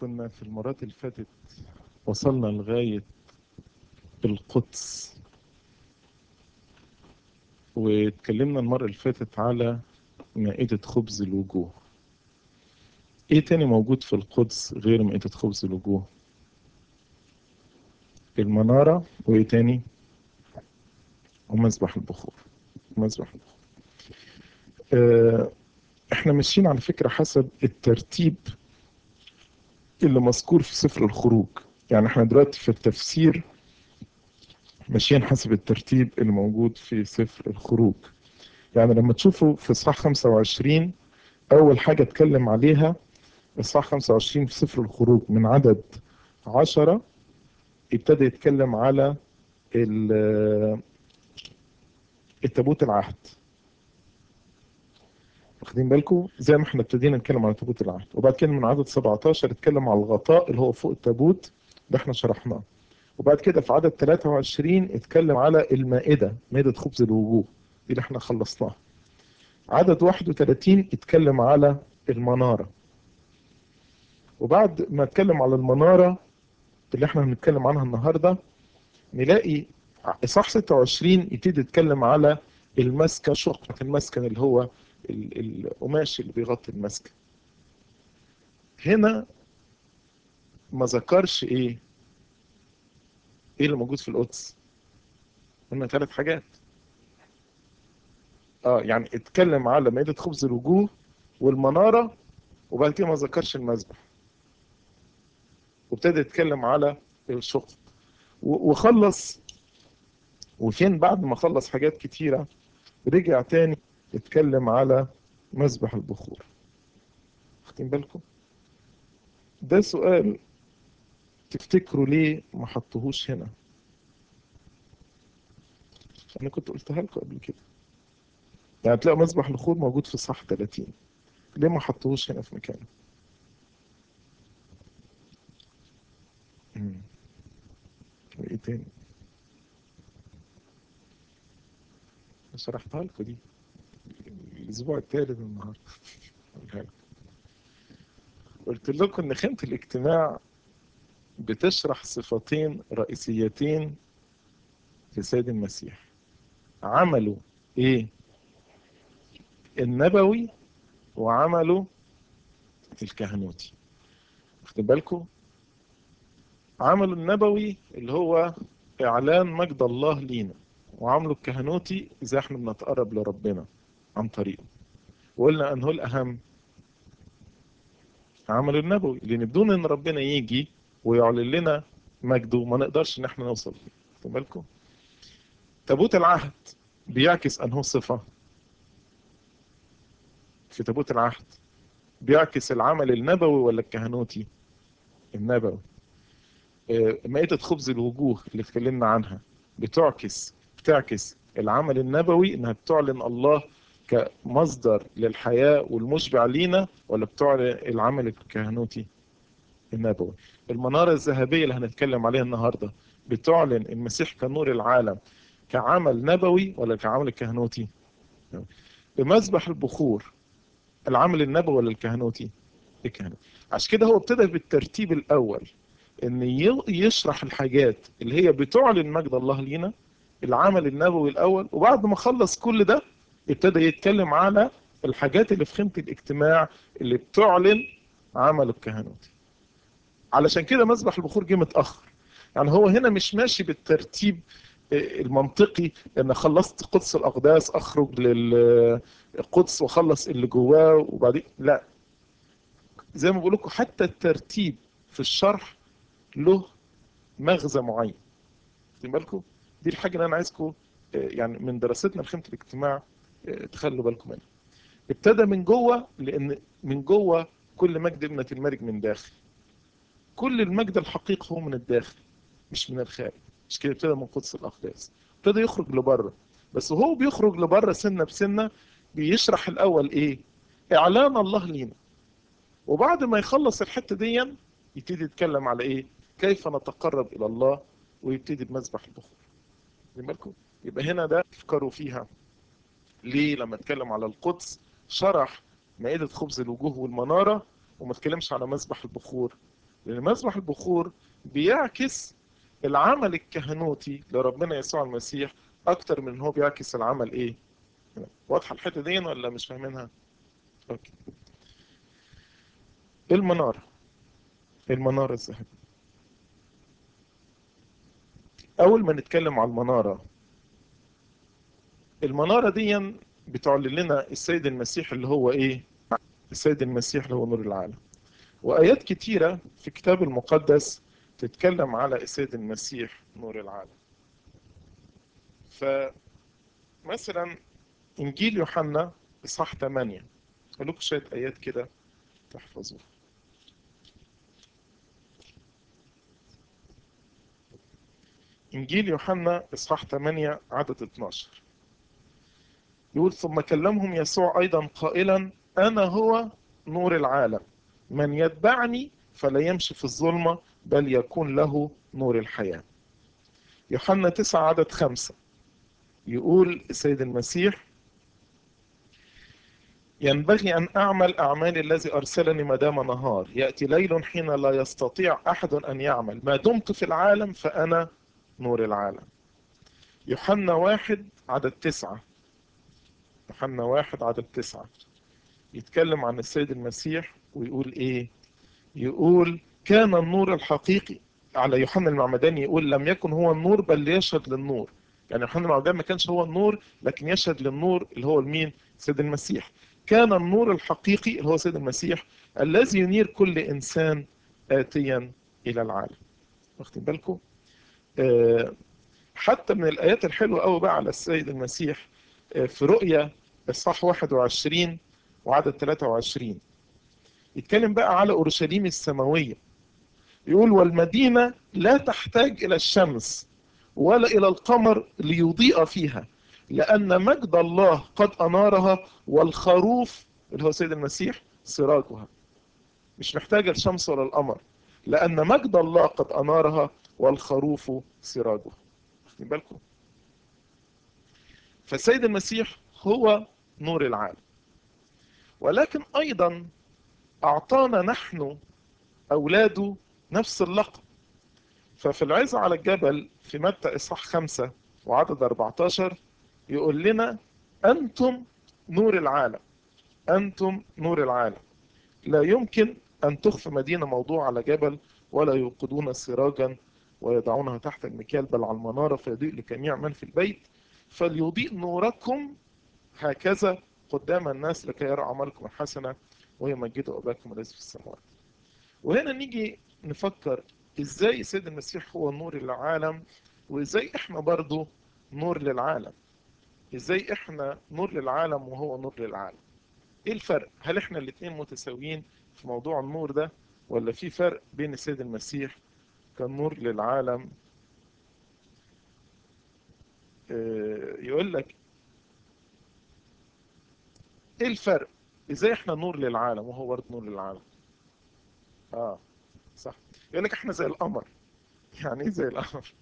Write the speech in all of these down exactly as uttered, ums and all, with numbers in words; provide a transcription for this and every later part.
كنا في المرات اللي فاتت وصلنا لغاية القدس، واتكلمنا المرة اللي فاتت على مائدة خبز الوجوه. ايه تاني موجود في القدس غير مائدة خبز الوجوه؟ المنارة، وايه تاني؟ ومذبح البخور. مذبح البخور. اه احنا ماشيين على فكرة حسب الترتيب اللي مذكور في سفر الخروج. يعني احنا دلوقتي في التفسير ماشيين حسب الترتيب اللي موجود في سفر الخروج. يعني لما تشوفوا في اصحاح خمسة وعشرين اول حاجة اتكلم عليها اصحاح خمسة وعشرين في سفر الخروج من عدد عشرة، ابتدى يتكلم على التابوت العهد. واخدين بالكم زي ما احنا ابتدينا نتكلم على تابوت العهد، وبعد كده من عدد سبعة عشر اتكلم على الغطاء اللي هو فوق التابوت ده احنا شرحناه. وبعد كده في عدد ثلاثة وعشرين اتكلم على المائدة، مائدة خبز الوجوه دي اللي احنا خلصناها. عدد واحد وثلاثين اتكلم على المنارة، وبعد ما اتكلم على المنارة اللي احنا هنتكلم عنها النهاردة نلاقي اصحاح ستة وعشرين يبتدي يتكلم على المسكن، شقة المسكن اللي هو القماش اللي بيغطي المسكن. هنا ما ذكرش ايه ايه اللي موجود في القدس. هنا ثلاث حاجات. اه يعني اتكلم على مائدة خبز الوجوه والمنارة، وبعد كده ما ذكرش المذبح، وابتدى يتكلم على الشقق وخلص. وفين بعد ما خلص حاجات كتيرة رجع تاني اتكلم على مذبح البخور. واخدين بالكم؟ ده سؤال، تفتكروا ليه ما حطوهوش هنا؟ انا كنت قلتها لكم قبل كده. يعني تلاقوا مذبح البخور موجود في صح ثلاثين، ليه ما حطوهوش هنا في مكانه؟ امم وايه تاني؟ شرحتها لكم دي الاسبوع الثالث النهارده. قلت لكم ان خيمة الاجتماع بتشرح صفتين رئيسيتين في سيد المسيح. عمله ايه النبوي، وعمله الكهنوتي. واخدين بالكم؟ عمله النبوي اللي هو اعلان مجد الله لينا، وعمله الكهنوتي اذا احنا بنتقرب لربنا عن طريقه. وقلنا انه الاهم عمله النبوي، لان بدون ان ربنا يجي ويعلن لنا مجده ما نقدرش ان احنا نوصل. واخدين بالكم؟ تابوت العهد بيعكس انه صفة في تابوت العهد، بيعكس العمل النبوي ولا الكهنوتي؟ النبوي. مائدة خبز الوجوه اللي اتكلمنا عنها بتعكس بتعكس العمل النبوي، انها بتعلن الله كمصدر للحياة والمشبع لينا، ولا بتعلن العمل الكهنوتي النبوي؟ المنارة الذهبية اللي هنتكلم عليها النهاردة بتعلن المسيح كنور العالم كعمل نبوي ولا كعمل كهنوتي؟ بمذبح البخور العمل النبوي ولا الكهنوتي؟ الكهنوتي. عشان كده هو ابتدى بالترتيب الاول، ان يشرح الحاجات اللي هي بتعلن مجد الله لينا، العمل النبوي الاول، وبعد ما خلص كل ده ابتدى يتكلم على الحاجات اللي في خيمة الاجتماع اللي بتعلن عمل الكهنوتي. علشان كده مذبح البخور جه متاخر. يعني هو هنا مش ماشي بالترتيب المنطقي، ان خلصت قدس الاقداس اخرج للقدس واخلص اللي جواه وبعدين لا. زي ما بقول لكم حتى الترتيب في الشرح له مغزى معين. واخدين بالكم؟ دي الحاجه اللي انا عايزكم يعني من دراستنا لخيمه الاجتماع تخلوا بالكم منها. ابتدى من جوه، لان من جوه كل مجد ابنة الملك من داخل. كل المجد الحقيقي هو من الداخل مش من الخارج. مش كده؟ ابتدى من قدس الاقداس، ابتدى يخرج لبره. بس وهو بيخرج لبره سنه بسنه بيشرح الاول ايه؟ اعلان الله لينا. وبعد ما يخلص الحته دي يبتدي يتكلم على ايه؟ كيف نتقرب الى الله، ويبتدي بمذبح البخور. خدين بالكم؟ يبقى هنا ده تفكروا فيها ليه لما اتكلم على القدس شرح مائدة خبز الوجوه والمنارة، وما اتكلمش على مذبح البخور لأن مذبح البخور بيعكس العمل الكهنوتي لربنا يسوع المسيح أكتر من هو بيعكس العمل إيه؟ واضحة الحتة دي ولا مش فاهمينها؟ أوكي. المنارة المنارة الذهبية. أول ما نتكلم عن المنارة، المنارة دي بتعلن لنا السيد المسيح اللي هو إيه؟ السيد المسيح اللي هو نور العالم. وآيات كتيرة في الكتاب المقدس تتكلم على السيد المسيح نور العالم. فمثلا إنجيل يوحنا إصحاح ثمانية، أقول لكم شوية آيات كده تحفظوها. إنجيل يوحنا إصحاح ثمانية عدد اتناشر يقول: ثم كلمهم يسوع أيضا قائلا: أنا هو نور العالم، من يتبعني فلا يمشي في الظلمة بل يكون له نور الحياة. يوحنا تسعة عدد خمسة يقول السيد المسيح: ينبغي أن أعمل أعمال الذي أرسلني ما دام نهار، يأتي ليل حين لا يستطيع أحد أن يعمل، ما دمت في العالم فأنا نور العالم. يوحنا واحد عدد تسعة يوحنا واحد عدد تسعة يتكلم عن السيد المسيح ويقول إيه؟ يقول: كان النور الحقيقي. على يوحنا المعمداني يقول: لم يكن هو النور بل يشهد للنور. يعني يوحنا المعمداني ما كانش هو النور لكن يشهد للنور اللي هو المين؟ سيد المسيح. كان النور الحقيقي اللي هو سيد المسيح الذي ينير كل إنسان آتيا إلى العالم. واخدين بالكم؟ آه حتى من الآيات الحلوة قوي بقى على السيد المسيح آه في رؤيا إصحاح واحد وعشرين وعدد ثلاثة وعشرين يتكلم بقى على أورشليم السماوية. يقول: والمدينة لا تحتاج إلى الشمس ولا إلى القمر ليضيء فيها، لأن مجد الله قد أنارها، والخروف اللي هو سيد المسيح سراجها. مش محتاجة الشمس ولا القمر، لأن مجد الله قد أنارها والخروف سراجها. واخدين بالكم؟ فالسيد المسيح هو نور العالم، ولكن أيضا أعطانا نحن أولاده نفس اللقب. ففي العظة على الجبل في متى إصحاح خمسة وعدد أربعة عشر يقول لنا: أنتم نور العالم، أنتم نور العالم، لا يمكن أن تخفى مدينة موضوع على جبل ولا يوقدون سراجا ويضعونها تحت المكيال بل على المنارة فيضيء لجميع من في البيت، فليضيء نوركم هكذا قدام الناس لكي يرى أعمالكم الحسنة ويمجدوا أباكم الذي في السماوات. وهنا نيجي نفكر ازاي السيد المسيح هو نور للعالم، وازاي احنا برضو نور للعالم. ازاي احنا نور للعالم وهو نور للعالم؟ ايه الفرق؟ هل احنا الاتنين متساويين في موضوع النور ده، ولا في فرق بين السيد المسيح كنور للعالم؟ اه يقول لك ايه الفرق؟ ازاي احنا نور للعالم وهو برضو نور للعالم؟ اه صح. يقول لك احنا زي القمر. يعني ايه زي القمر؟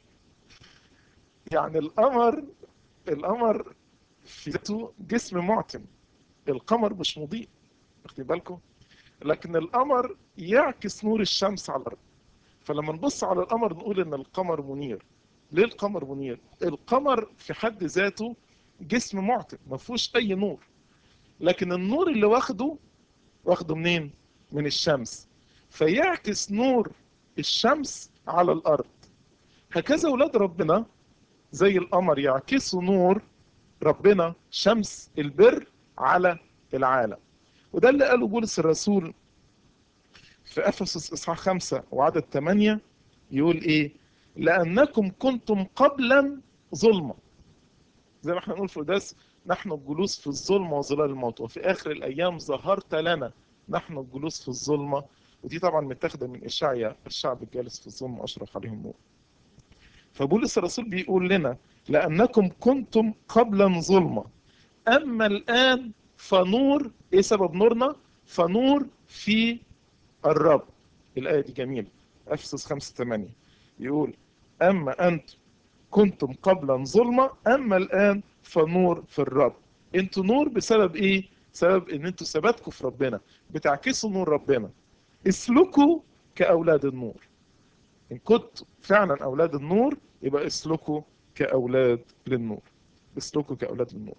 يعني القمر القمر في ذاته جسم معتم، القمر مش مضيء. واخدين بالكم؟ لكن القمر يعكس نور الشمس على الارض. فلما نبص على القمر نقول ان القمر منير. ليه القمر منير؟ القمر في حد ذاته جسم معتم ما فيهوش اي نور، لكن النور اللي واخده واخده منين؟ من الشمس، فيعكس نور الشمس على الارض. هكذا اولاد ربنا زي القمر يعكسوا نور ربنا شمس البر على العالم. وده اللي قاله بولس الرسول في افسس اصحاح خمسة وعدد ثمانية يقول ايه؟ لانكم كنتم قبلا ظلمة. زي ما احنا نقول في قداس: نحن الجلوس في الظلمة وظلال الموت وفي اخر الايام ظهرت لنا نحن الجلوس في الظلمة. ودي طبعا متاخده من اشعيا: الشعب الجالس في الظلمة اشرق عليهم نور. فبولس الرسول بيقول لنا: لانكم كنتم قبلا ظلمة اما الان فنور. ايه سبب نورنا؟ فنور في الرب. الآية دي جميلة، أفسس خمسة ثمانية يقول: أما أنت كنتم قبلا ظلمة أما الآن فنور في الرب. أنتوا نور بسبب إيه؟ بسبب إن أنتوا ثباتكم في ربنا، بتعكسوا نور ربنا. اسلكوا كأولاد النور. إن كنتم فعلا أولاد النور يبقى اسلكوا كأولاد للنور، اسلكوا كأولاد للنور.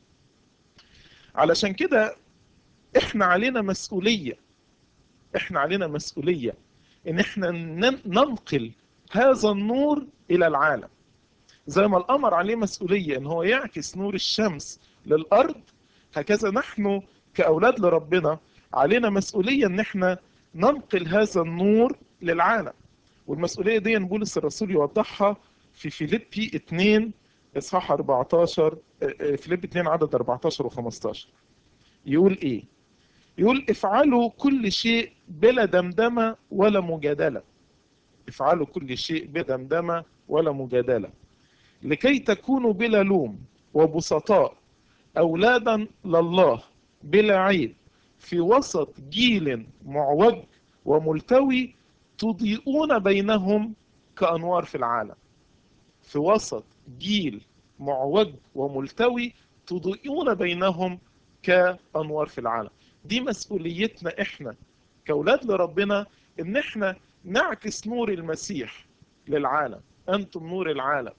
علشان كده احنا علينا مسؤولية، احنا علينا مسؤولية ان احنا ننقل هذا النور الى العالم. زي ما القمر عليه مسؤولية ان هو يعكس نور الشمس للارض، هكذا نحن كأولاد لربنا علينا مسؤولية ان احنا ننقل هذا النور للعالم. والمسؤولية دي بولس الرسول يوضحها في فيليبي اتنين اصحاح اربعتاشر، فيليبي اتنين عدد اربعتاشر وخمستاشر. يقول ايه؟ يقول افعلوا كل شيء بلا دمدمة ولا مجادلة. افعلوا كل شيء بلا دمدمة ولا مجادلة لكي تكونوا بلا لوم وبسطاء أولادا لله بلا عيب في وسط جيل معوج وملتوي تضيئون بينهم كأنوار في العالم. في وسط جيل معوج وملتوي تضيئون بينهم كأنوار في العالم. دي مسؤوليتنا احنا كأولاد لربنا، ان احنا نعكس نور المسيح للعالم. انتم نور العالم،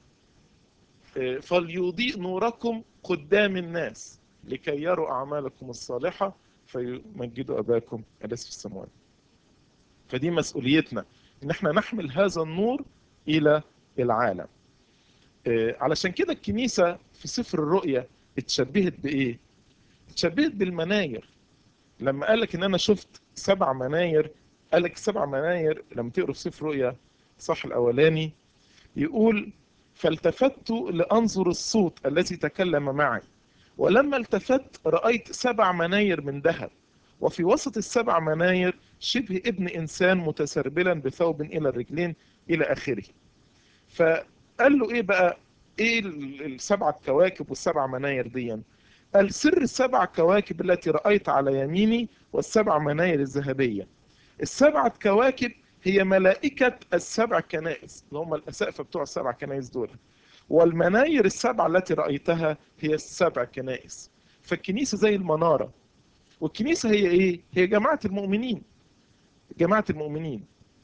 فليضيء نوركم قدام الناس لكي يروا أعمالكم الصالحة فيمجدوا أباكم الذي في السماوات. فدي مسؤوليتنا ان احنا نحمل هذا النور الى العالم. علشان كده الكنيسة في سفر الرؤيا اتشبهت بايه؟ اتشبهت بالمناير. لما قالك ان انا شفت سبع مناير، قالك سبع مناير لما تقروا في سفر الرؤيا صح الاولاني يقول فالتفت لأنظر الصوت الذي تكلم معي، ولما التفت رأيت سبع مناير من ذهب، وفي وسط السبع مناير شبه ابن إنسان متسربلا بثوب إلى الرجلين إلى آخره. فقال له إيه بقى؟ إيه السبع كواكب والسبع مناير دي؟ قال سر السبع كواكب التي رأيت على يميني والسبع مناير الذهبية. السبعة كواكب هي ملائكة السبع كنائس اللي هم الأسقفة بتوع السبع كنائس دول، والمناير السبعة التي رأيتها هي السبع كنائس. فالكنيسة زي المنارة، والكنيسة هي إيه؟ هي جماعة المؤمنين، جماعة المؤمنين.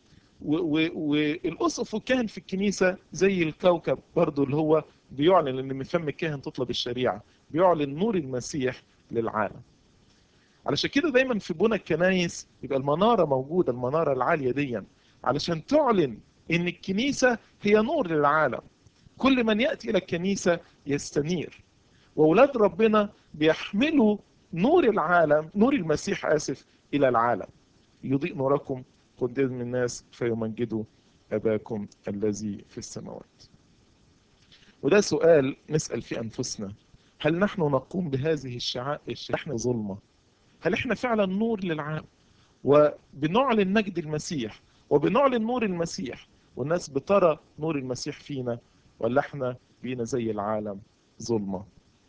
والأسقف والكاهن في الكنيسة زي الكوكب برضو اللي هو بيعلن ان من فم الكاهن تطلب الشريعة، بيعلن نور المسيح للعالم. علشان كده دايما في بنى الكنايس يبقى المنارة موجودة، المنارة العالية دي علشان تعلن ان الكنيسة هي نور للعالم. كل من يأتي الى الكنيسة يستنير، واولاد ربنا بيحملوا نور العالم، نور المسيح آسف الى العالم. يضيء نوركم قدام الناس فيمجدوا أباكم الذي في السماوات. وده سؤال نسأل في أنفسنا، هل نحن نقوم بهذه الشعائر؟ احنا ظلمة؟ هل احنا فعلا نور للعالم وبنعلن مجد المسيح وبنعلن نور المسيح والناس بترى نور المسيح فينا، ولا احنا بينا زي العالم ظلمة؟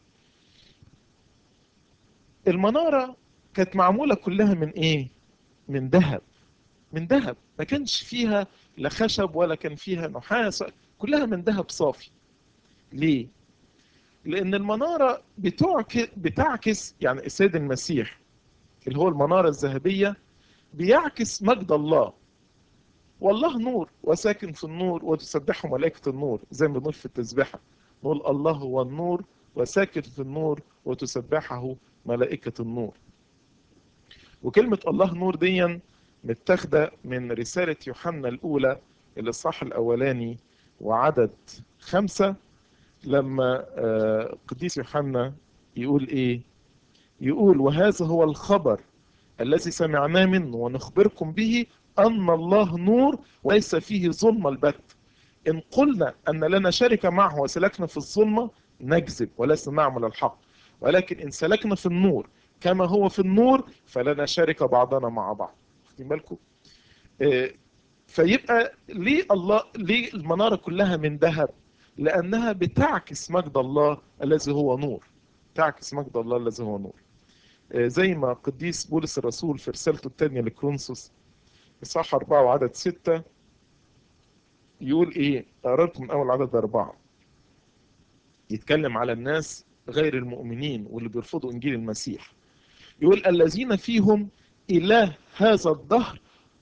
المنارة كانت معمولة كلها من ايه؟ من ذهب، من ذهب. ما كانش فيها لا خشب ولا كان فيها نحاس، كلها من ذهب صافي. ليه؟ لأن المنارة بتعكس, بتعكس يعني السيد المسيح اللي هو المنارة الذهبية بيعكس مجد الله، والله نور وساكن في النور وتسبحه ملائكة النور. زي ما بنقول في التسبيحة نقول الله هو النور وساكن في النور وتسبحه ملائكة النور. وكلمة الله نور دي متاخدة من رسالة يوحنا الأولى الإصحاح الأولاني وعدد خمسة، لما قديس يوحنا يقول إيه؟ يقول وهذا هو الخبر الذي سمعناه منه ونخبركم به أن الله نور وليس فيه ظلمة البت. إن قلنا أن لنا شركة معه وسلكنا في الظلمة نكذب ولسنا نعمل الحق، ولكن إن سلكنا في النور كما هو في النور فلنا شركة بعضنا مع بعض. واخدين بالكم؟ إيه فيبقى ليه الله، ليه المنارة كلها من ذهب؟ لأنها بتعكس مجد الله الذي هو نور، تعكس مجد الله الذي هو نور. إيه زي ما قديس بولس الرسول في رسالته الثانية لكرونسوس إصحاح أربعة وعدد ستة يقول إيه؟ أقرأ لكم من أول عدد أربعة. يتكلم على الناس غير المؤمنين واللي بيرفضوا إنجيل المسيح. يقول الذين فيهم إله هذا الدهر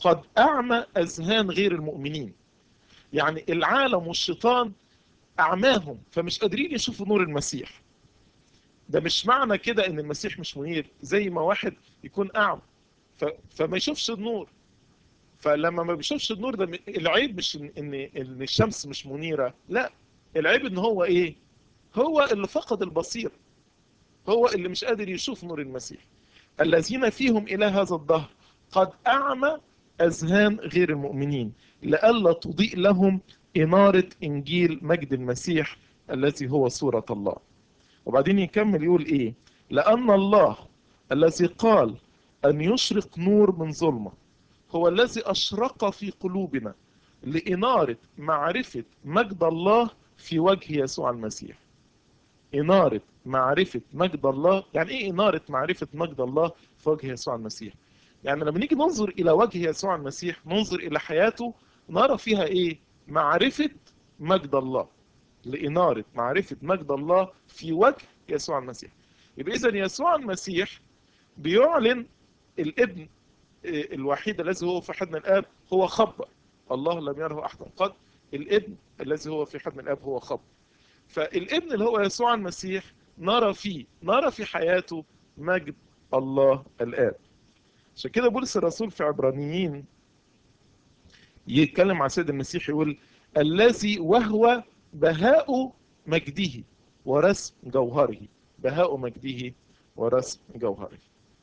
قد أعمى أذهان غير المؤمنين. يعني العالم والشيطان أعماهم فمش قادرين يشوفوا نور المسيح. ده مش معنى كده ان المسيح مش منير، زي ما واحد يكون اعمى ف... فما يشوفش النور. فلما ما بيشوفش النور ده، العيب مش ان ان إن الشمس مش منيرة، لا، العيب ان هو ايه؟ هو اللي فقد البصير، هو اللي مش قادر يشوف نور المسيح. الذين فيهم الى هذا الدهر قد اعمى اذهان غير المؤمنين لئلا تضيء لهم انارة انجيل مجد المسيح الذي هو صورة الله. وبعدين يكمل يقول ايه؟ لأن الله الذي قال أن يشرق نور من ظلمة هو الذي أشرق في قلوبنا لإنارة معرفة مجد الله في وجه يسوع المسيح. إنارة معرفة مجد الله، يعني إيه إنارة معرفة مجد الله في وجه يسوع المسيح؟ يعني لما نيجي ننظر إلى وجه يسوع المسيح، ننظر إلى حياته، نرى فيها إيه؟ معرفة مجد الله، لإنارة معرفة مجد الله في وجه يسوع المسيح. يبقى إذن يسوع المسيح بيعلن الابن الوحيد الذي هو في حضن الآب هو خبر الله لم يره أحد قط. الابن الذي هو في حضن الآب هو خبر. فالابن اللي هو يسوع المسيح نرى فيه، نرى في حياته مجد الله الآب. عشان كده بولس الرسول في عبرانيين يتكلم عن سيد المسيح يقول الذي وهو بهاء مجده ورسم جوهره. بهاء مجده ورسم جوهره.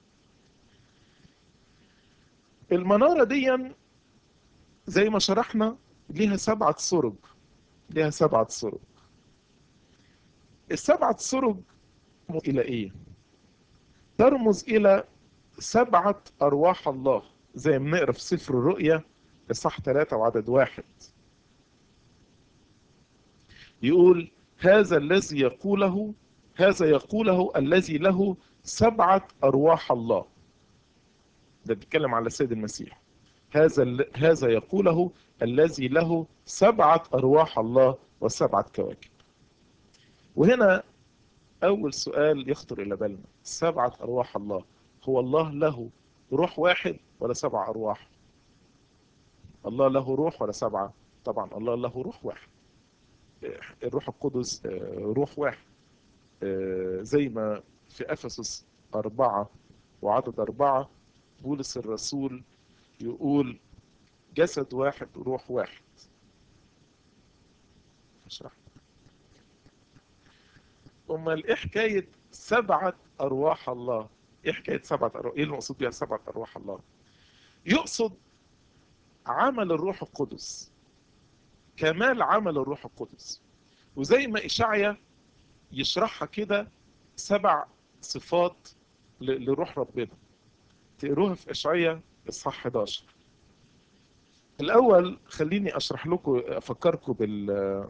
المنارة دي زي ما شرحنا ليها سبعة سرج، ليها سبعة سرج. السبعة سرج إلى إيه؟ ترمز إلى سبعة أرواح الله، زي ما نقرأ في سفر الرؤيا إصحاح ثلاثة وعدد واحد. يقول هذا الذي يقوله هذا يقوله الذي له سبعة أرواح الله. ده بيتكلم على السيد المسيح. هذا هذا يقوله الذي له سبعة أرواح الله وسبعة كواكب. وهنا أول سؤال يخطر إلى بالنا، سبعة أرواح الله، هو الله له روح واحد ولا سبع أرواح؟ الله له روح ولا سبعة؟ طبعا الله له روح واحد. الروح القدس روح واحد، زي ما في أفسس أربعة وعدد أربعة بولس الرسول يقول جسد واحد روح واحد. اشرح. امال ايه حكايه سبعه ارواح الله؟ ايه حكايه سبعه ارواح؟ ايه المقصود بيها سبعه ارواح الله؟ يقصد عمل الروح القدس، كمال عمل الروح القدس. وزي ما اشعيا يشرحها كده سبع صفات لروح ربنا، تقروها في اشعيا اصحاح احداشر. الاول خليني اشرح لكم، افكركم بال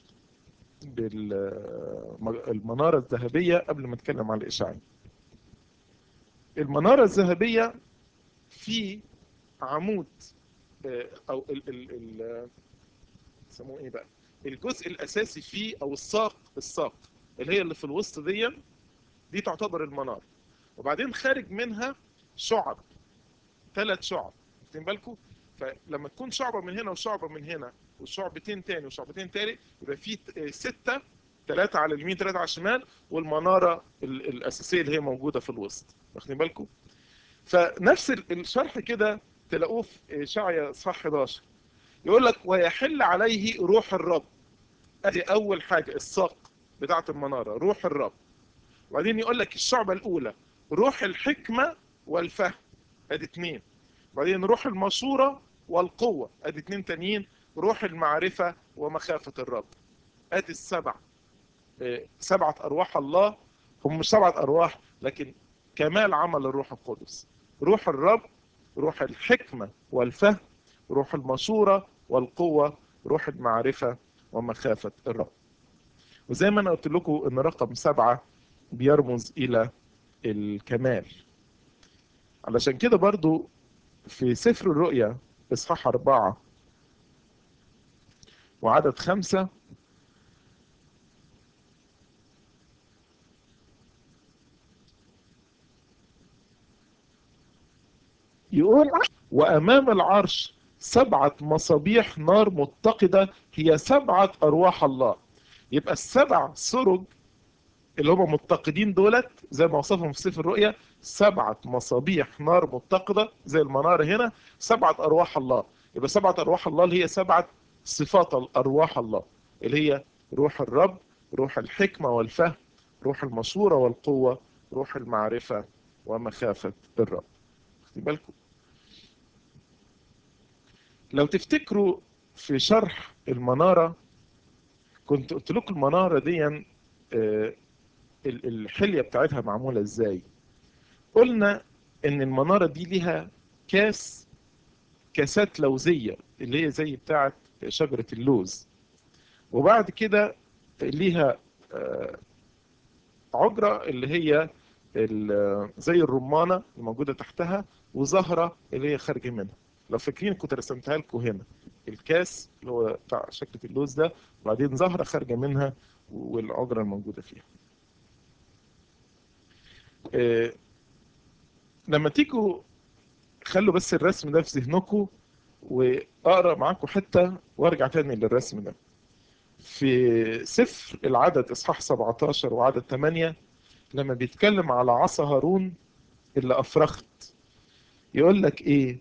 بالمنارة الذهبية قبل ما نتكلم عن الإشعاع. المنارة الذهبية في عمود أو ال ال ال يسموه إيه بقى؟ الجزء الأساسي فيه أو الساق، الساق اللي هي اللي في الوسط دي دي تعتبر المنارة. وبعدين خارج منها شعب، ثلاث شعب، واخدين بالكم؟ فلما تكون شعبة من هنا وشعبة من هنا وشعبتين تاني وشعبتين تاني يبقى في ستة، ثلاثة على اليمين ثلاثة على الشمال، والمنارة الأساسية اللي هي موجودة في الوسط، واخدين بالكم؟ فنفس الشرح كده تلاقوه في إشعيا صح احداشر، يقول لك ويحل عليه روح الرب. ادي أول حاجة الساق بتاعة المنارة، روح الرب. وبعدين يقول لك الشعبة الأولى روح الحكمة والفهم، ادي اثنين. وبعدين روح المشورة والقوة، ادي اتنين تانيين. روح المعرفة ومخافة الرب، ادي السبع. سبعة ارواح الله، هم مش سبعة ارواح لكن كمال عمل الروح القدس. روح الرب، روح الحكمة والفهم، روح المشورة والقوة، روح المعرفة ومخافة الرب. وزي ما انا قلت لكم ان رقم سبعة بيرمز الى الكمال. علشان كده برضو في سفر الرؤيا اصحاح اربعة وعدد خمسة يقول وأمام العرش سبعة مصابيح نار متقدة هي سبعة أرواح الله. يبقى السبع سرج اللي هم متقدين دولت زي ما وصفهم في سفر الرؤيا سبعة مصابيح نار متقدة زي المنار هنا، سبعة أرواح الله. يبقى سبعة أرواح الله اللي هي سبعة صفات الأرواح الله، اللي هي روح الرب، روح الحكمة والفهم، روح المشورة والقوة، روح المعرفة ومخافة الرب. خدي بالكم لو تفتكروا في شرح المنارة كنت قلت لكم المنارة دي آه، الحلية بتاعتها معمولة ازاي. قلنا ان المنارة دي ليها كاس، كاسات لوزية اللي هي زي بتاعت شجرة اللوز، وبعد كده ليها آه، عجرة اللي هي ال- زي الرمانة الموجودة تحتها، وزهرة اللي هي خارجة منها. لو فاكرين كنت رسمتها لكم هنا، الكاس اللي هو بتاع شجرة اللوز ده، وبعدين زهرة خارجة منها والعجرة الموجودة فيها. آه، لما تيجوا خلوا بس الرسم ده في ذهنكم، واقرا معاكم حته وارجع تاني للرسم ده. في سفر العدد اصحاح سبعتاشر وعدد ثمانية لما بيتكلم على عصا هارون اللي افرخت، يقول لك ايه؟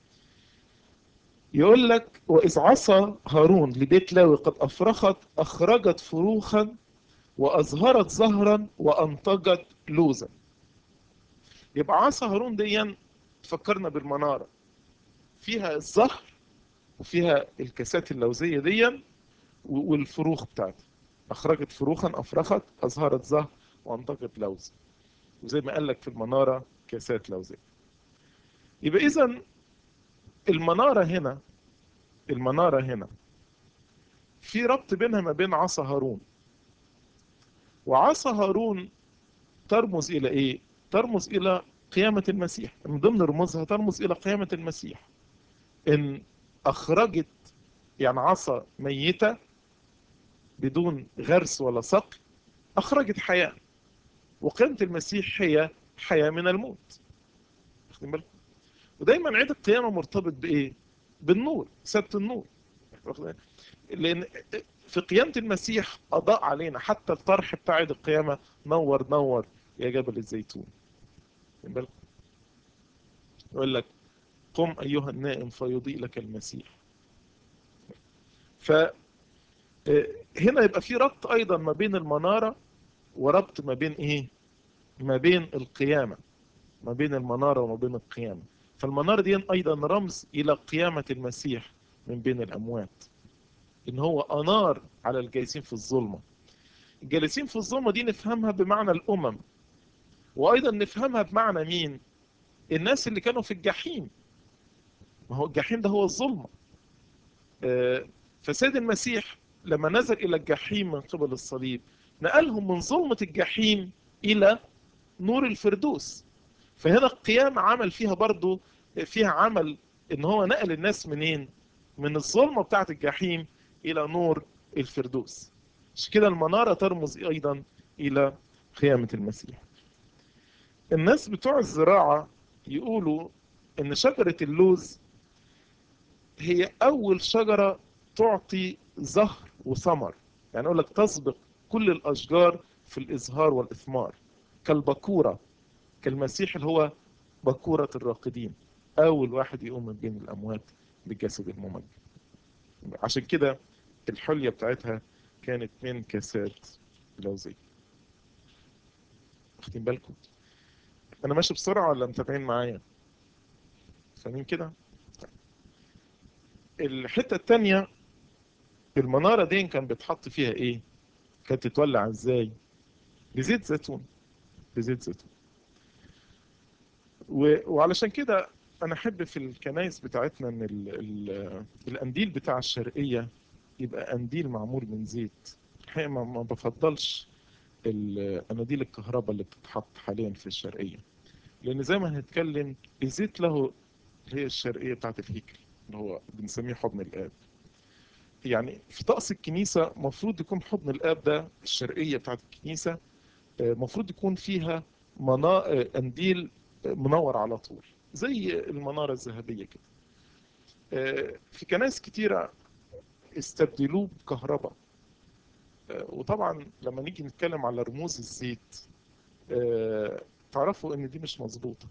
يقول لك واذ عصا هارون لبيت لاوي قد افرخت اخرجت فروخا وازهرت زهرا وانتجت لوزا. يبقى عصا هارون دي تفكرنا بالمناره، فيها الزهر وفيها الكاسات اللوزيه دي والفروخ بتاعتها. اخرجت فروخا افرخت ازهرت زهر وانتجت لوز، وزي ما قال لك في المناره كاسات لوزيه. يبقى اذا المناره هنا، المناره هنا في ربط بينها ما بين عصا هارون. وعصا هارون ترمز الى ايه؟ ترمز الى قيامه المسيح، من ضمن رموزها ترمز الى قيامه المسيح. ان اخرجت يعني عصا ميته بدون غرس ولا صقل اخرجت حياه، وقيامه المسيح هي حياه من الموت. واخدين بالكم؟ ودايما عيد القيامه مرتبط بايه؟ بالنور، سبت النور. لان في قيامه المسيح اضاء علينا، حتى الطرح بتاع عيد القيامه نور نور يا جبل الزيتون. واخدين بالكم؟ يقول لك قم ايها النائم فيضيء لك المسيح. فهنا يبقى في ربط ايضا ما بين المناره، وربط ما بين ايه؟ ما بين القيامه، ما بين المناره وما بين القيامه. فالمناره دي ايضا رمز الى قيامه المسيح من بين الاموات، ان هو انار على الجالسين في الظلمه. الجالسين في الظلمه دي نفهمها بمعنى الامم، وايضا نفهمها بمعنى مين؟ الناس اللي كانوا في الجحيم. ما هو الجحيم ده هو الظلمه. آه، فسيد المسيح لما نزل الى الجحيم من قبل الصليب نقلهم من ظلمه الجحيم الى نور الفردوس. فهنا القيامه عمل فيها برضو، فيها عمل ان هو نقل الناس منين؟ من الظلمه بتاعت الجحيم الى نور الفردوس. مش كده المناره ترمز ايضا الى قيامه المسيح. الناس بتوع الزراعه يقولوا ان شجره اللوز هي اول شجره تعطي زهر وثمر، يعني اقول لك تسبق كل الاشجار في الازهار والاثمار، كالبكوره، كالمسيح اللي هو بكوره الراقدين، اول واحد يقوم من بين الاموات بالجسد الممجد. عشان كده الحليه بتاعتها كانت من كاسات لوزيه. واخدين بالكم؟ انا ماشي بسرعه ولا متابعين معايا؟ فاهمين كده؟ الحته الثانيه، المناره دي كان بيتحط فيها ايه؟ كانت تتولع ازاي؟ بزيت زيتون، بزيت زيتون. و... وعلشان كده انا احب في الكنائس بتاعتنا ان ال... ال... القنديل بتاع الشرقيه يبقى قنديل معمول من زيت. الحقيقه ما ما بفضلش الاناديل الكهرباء اللي بتتحط حاليا في الشرقيه، لان زي ما هنتكلم الزيت له اللي هي الشرقيه بتاعت الهيكل اللي هو بنسميه حضن الاب. يعني في طقس الكنيسه المفروض يكون حضن الاب ده الشرقيه بتاعت الكنيسه، المفروض يكون فيها منا... قنديل منور على طول. زي المنارة الذهبية كده. في كنائس كتيرة استبدلوه بكهرباء. وطبعا لما نيجي نتكلم على رموز الزيت تعرفوا ان دي مش مظبوطة.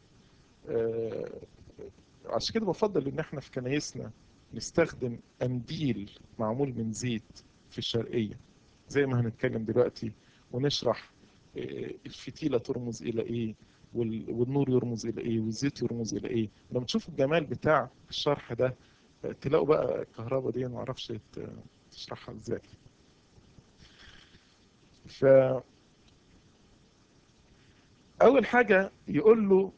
عشان كده بفضل ان احنا في كنايسنا نستخدم قنديل معمول من زيت في الشرقية زي ما هنتكلم دلوقتي، ونشرح الفتيلة ترمز الى ايه، والنور يرمز الى ايه، والزيت يرمز الى ايه. لما تشوفوا الجمال بتاع الشرح ده تلاقوا بقى الكهرباء دي ما اعرفش تشرحها ازاي. ف اول حاجة يقول له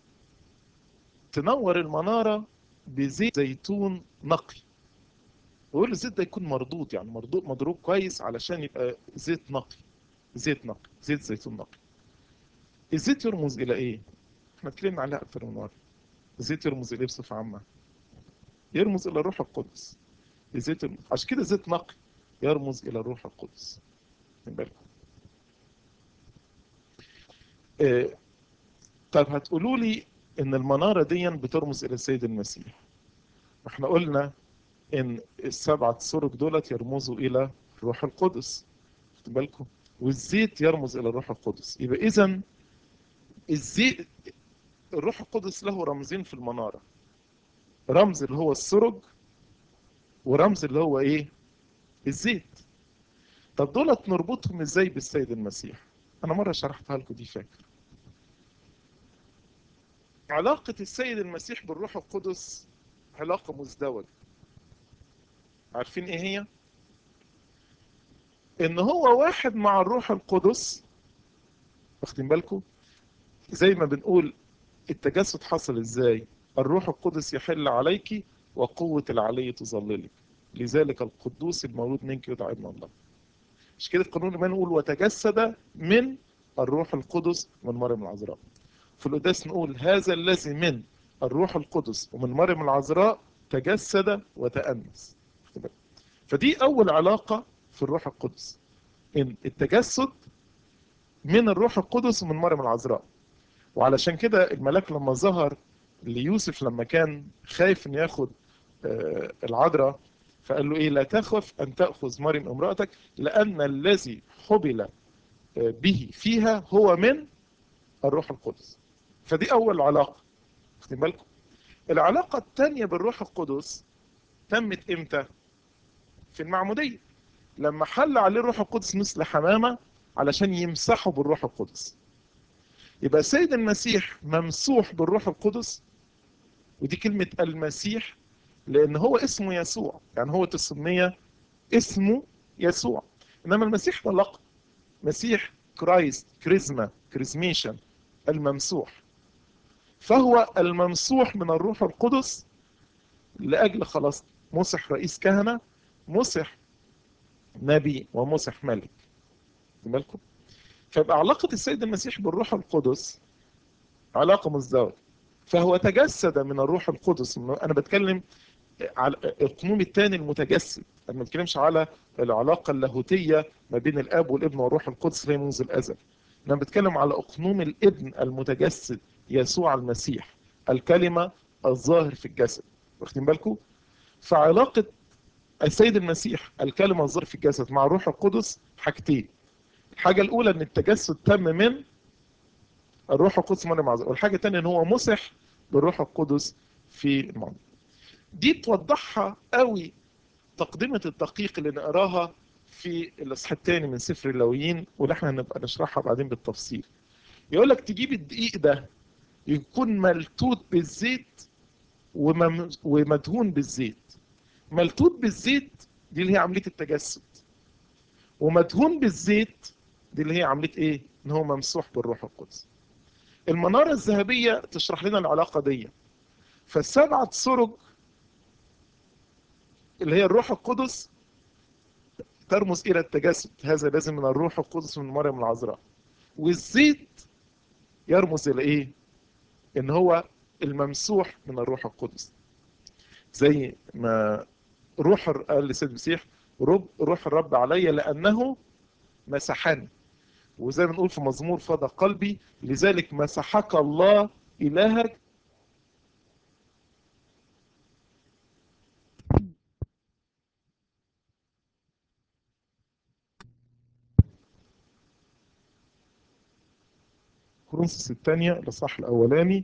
تنور المنارة بزيت زيتون نقي. ويقول له الزيت ده يكون مردود، يعني مردود مضروب كويس علشان يبقى زيت نقي. زيت نقي، زيت زيتون نقي. الزيت يرمز الى ايه؟ احنا اتكلمنا عليها اكتر من مره. الزيت يرمز الى ايه بصفه عامه؟ يرمز الى الروح القدس. الزيت عشان كده زيت نقي يرمز الى الروح القدس. خد بالكم. آه طب هتقولوا لي ان المناره دي بترمز الى السيد المسيح. احنا قلنا ان السبعه سرج دولت يرمزوا الى الروح القدس. خد بالكم. والزيت يرمز الى الروح القدس. يبقى اذا الزيت، الروح القدس له رمزين في المناره. رمز اللي هو السرج، ورمز اللي هو ايه؟ الزيت. طب دولت نربطهم ازاي بالسيد المسيح؟ انا مره شرحتها لكم دي، فاكر. علاقه السيد المسيح بالروح القدس علاقه مزدوجه. عارفين ايه هي؟ ان هو واحد مع الروح القدس. واخدين بالكم؟ زي ما بنقول التجسد حصل ازاي؟ الروح القدس يحل عليك وقوه العلي تظللك، لذلك القدوس المولود منك يدعى ابن الله. مش كده في قانون الإيمان نقول وتجسد من الروح القدس من مريم العذراء. في القداس نقول هذا الذي من الروح القدس ومن مريم العذراء تجسد وتأنس. فدي أول علاقة في الروح القدس، إن التجسد من الروح القدس ومن مريم العذراء. وعلشان كده الملاك لما ظهر ليوسف لما كان خايف إن ياخد العذراء، فقال له إيه؟ لا تخف أن تأخذ مريم امرأتك لأن الذي حبل به فيها هو من الروح القدس. فدي أول علاقة. واخدين بالكم؟ العلاقة الثانية بالروح القدس تمت إمتى؟ في المعمودية، لما حل عليه الروح القدس مثل حمامة علشان يمسحه بالروح القدس. يبقى سيد المسيح ممسوح بالروح القدس. ودي كلمة المسيح لأن هو اسمه يسوع، يعني هو تسمية اسمه يسوع. إنما المسيح ده لقب. مسيح كرايست، كريزما، كريزميشن، الممسوح. فهو الممسوح من الروح القدس لأجل خلاص مسح رئيس كهنة، مسح نبي، ومسح ملك. بالكم؟ فيبقى علاقة السيد المسيح بالروح القدس علاقة مزدوجة. فهو تجسد من الروح القدس. أنا بتكلم على القانون الثاني المتجسد، أنا ما بتكلمش على العلاقة اللاهوتية ما بين الآب والابن والروح القدس اللي هي منذ الأزل. أنا بتكلم على أقنوم الابن المتجسد يسوع المسيح، الكلمة الظاهر في الجسد. واخدين بالكم؟ فعلاقة السيد المسيح الكلمة الظاهر في الجسد مع الروح القدس حاجتين. الحاجة الأولى إن التجسد تم من الروح القدس مريم العذراء، والحاجة الثانية إن هو مسح بالروح القدس في المعمودية. دي توضحها قوي تقدمة الدقيق اللي نقراها في الإصحاح الثاني من سفر اللاويين، واللي احنا هنبقى نشرحها بعدين بالتفصيل. يقول لك تجيب الدقيق ده يكون ملتوت بالزيت ومدهون بالزيت. ملتوت بالزيت دي اللي هي عملية التجسد، ومدهون بالزيت دي اللي هي عملية ايه؟ ان هو ممسوح بالروح القدس. المنارة الذهبية تشرح لنا العلاقة دي. فالسبعة سرج اللي هي الروح القدس ترمز الى التجسد، هذا لازم من الروح القدس من مريم العذراء. والزيت يرمز الى ايه؟ ان هو الممسوح من الروح القدس. زي ما روح قال لسيد المسيح روح الرب علي لانه مسحني. وزي ما نقول في مزمور فضى قلبي لذلك مسحك الله الهك كورنثوس الثانية الإصحاح الأولاني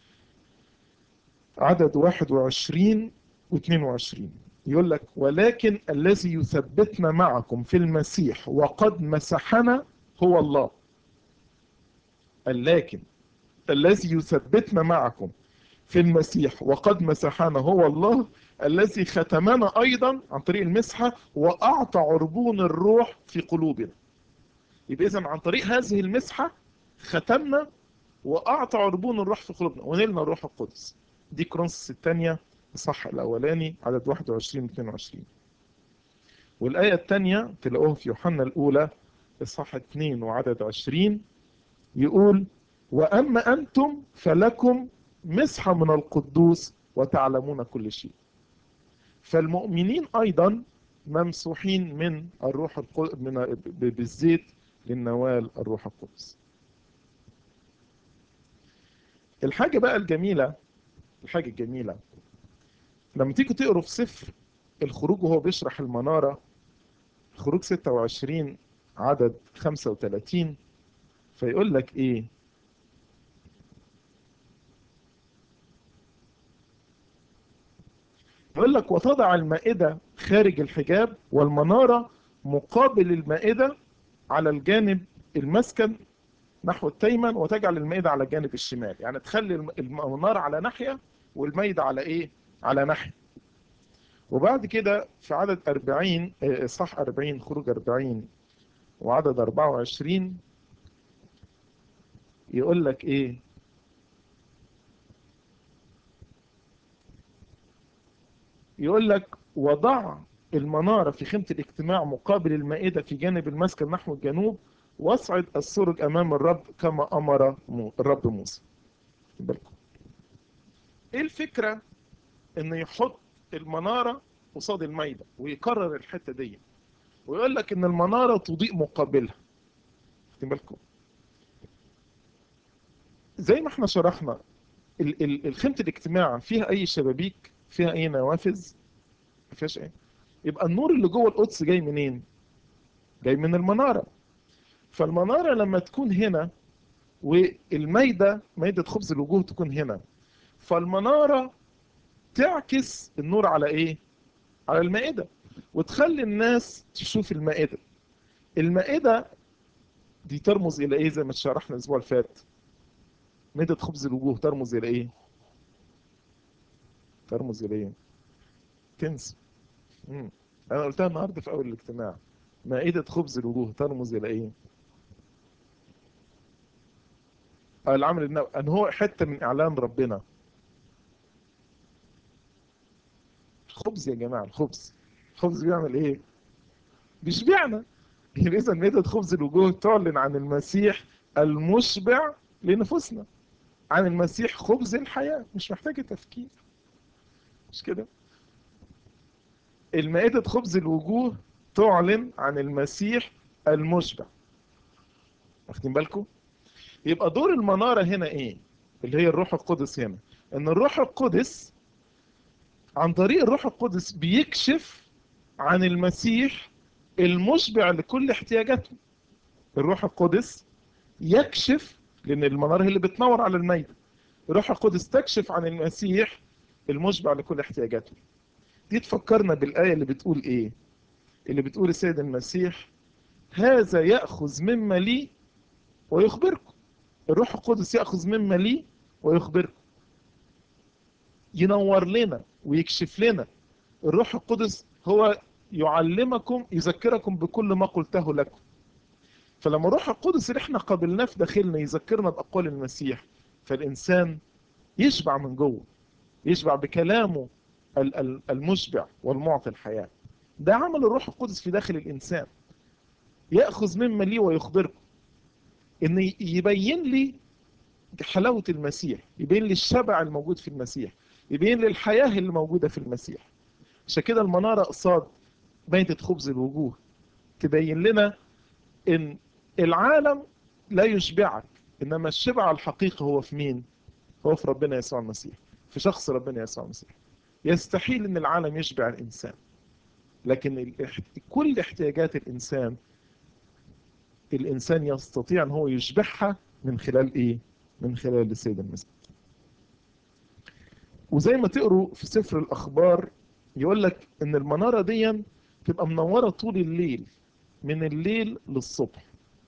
عدد واحد وعشرين واثنين وعشرين، يقول لك ولكن الذي يثبتنا معكم في المسيح وقد مسحنا هو الله. لكن الذي يثبتنا معكم في المسيح وقد مسحنا هو الله الذي ختمنا أيضا عن طريق المسحة وأعطى عربون الروح في قلوبنا. يبقى إذن عن طريق هذه المسحة ختمنا وأعطى عربون الروح في قلوبنا ونلنا الروح القدس. دي كورنثوس الثانية الإصحاح الأولاني عدد واحد وعشرين واثنين وعشرين. والآية الثانية تلاقوها في يوحنا الأولى إصحاح اثنين وعدد عشرين، يقول وأما أنتم فلكم مسحة من القدوس وتعلمون كل شيء. فالمؤمنين أيضا ممسوحين من الروح القدس من بالزيت للنوال الروح القدس. الحاجة بقى الجميلة الحاجة الجميلة لما تيجي تقروا في سفر الخروج وهو بيشرح المنارة، خروج ستة وعشرين عدد خمسة وثلاثين، فيقول لك ايه؟ يقول لك وتضع المائدة خارج الحجاب والمنارة مقابل المائدة على الجانب المسكن نحو التيمن، وتجعل المائدة على الجانب الشمال. يعني تخلي المنارة على ناحية والمائدة على ايه؟ على ناحية. وبعد كده في عدد أربعين صح أربعين خروج أربعين وعدد أربعة وعشرين يقول لك ايه؟ يقول لك وضع المنارة في خيمة الاجتماع مقابل المائدة في جانب المسكن نحو الجنوب، واصعد السرج أمام الرب كما أمر الرب موسى. بالكم ايه الفكرة؟ انه يحط المنارة قصاد المائدة ويكرر الحتة دي ويقول لك ان المنارة تضيء مقابلها. بالكم زي ما احنا شرحنا الخيمة الاجتماع فيها اي شبابيك، فيها اي نوافذ؟ ما فيهاش ايه. يبقى النور اللي جوه القدس جاي منين؟ جاي من المنارة. فالمنارة لما تكون هنا والميدة ميدة خبز الوجوه تكون هنا، فالمنارة تعكس النور على ايه؟ على المائدة، وتخلي الناس تشوف المائدة. المائدة دي ترمز الى ايه؟ زي ما شرحنا الاسبوع اللي فات، مائدة خبز الوجوه ترمز الى ايه؟ ترمز الى ايه؟ تنسى. مم. انا قلتها النهارده في اول الاجتماع. مائدة خبز الوجوه ترمز الى ايه؟ العمل النووي، ان هو حتة من اعلان ربنا. الخبز يا جماعة، الخبز الخبز بيعمل ايه؟ بيشبعنا. اذا مائدة خبز الوجوه تعلن عن المسيح المشبع لنفوسنا، عن المسيح خبز الحياة، مش محتاجة تفكير، مش كده؟ المائدة خبز الوجوه تعلن عن المسيح المشبع. واخدين بالكم؟ يبقى دور المنارة هنا ايه؟ اللي هي الروح القدس هنا، ان الروح القدس عن طريق الروح القدس بيكشف عن المسيح المشبع لكل احتياجاتنا. الروح القدس يكشف، لان المنارة هي اللي بتنور على الميت. الروح القدس تكشف عن المسيح المشبع لكل احتياجاتنا. دي تفكرنا بالآية اللي بتقول ايه؟ اللي بتقول السيد المسيح هذا يأخذ مما لي ويخبركم. الروح القدس يأخذ مما لي ويخبركم، ينور لنا ويكشف لنا. الروح القدس هو يعلمكم يذكركم بكل ما قلته لكم. فلما الروح القدس اللي احنا قابلناه في داخلنا يذكرنا بأقوال المسيح، فالإنسان يشبع من جوه، يشبع بكلامه المشبع والمعطي الحياة. ده عمل الروح القدس في داخل الإنسان. يأخذ مما لي ويخبركم، إن يبين لي حلاوة المسيح، يبين لي الشبع الموجود في المسيح، يبين لي الحياة اللي موجودة في المسيح. عشان كده المنارة قصاد مائدة خبز الوجوه تبين لنا ان العالم لا يشبعك، انما الشبع الحقيقي هو في مين؟ هو في ربنا يسوع المسيح، في شخص ربنا يسوع المسيح. يستحيل ان العالم يشبع الانسان، لكن كل احتياجات الانسان الانسان يستطيع ان هو يشبعها من خلال ايه؟ من خلال السيد المسيح. وزي ما تقروا في سفر الاخبار يقول لك ان المنارة دي تبقى منورة طول الليل، من الليل للصبح.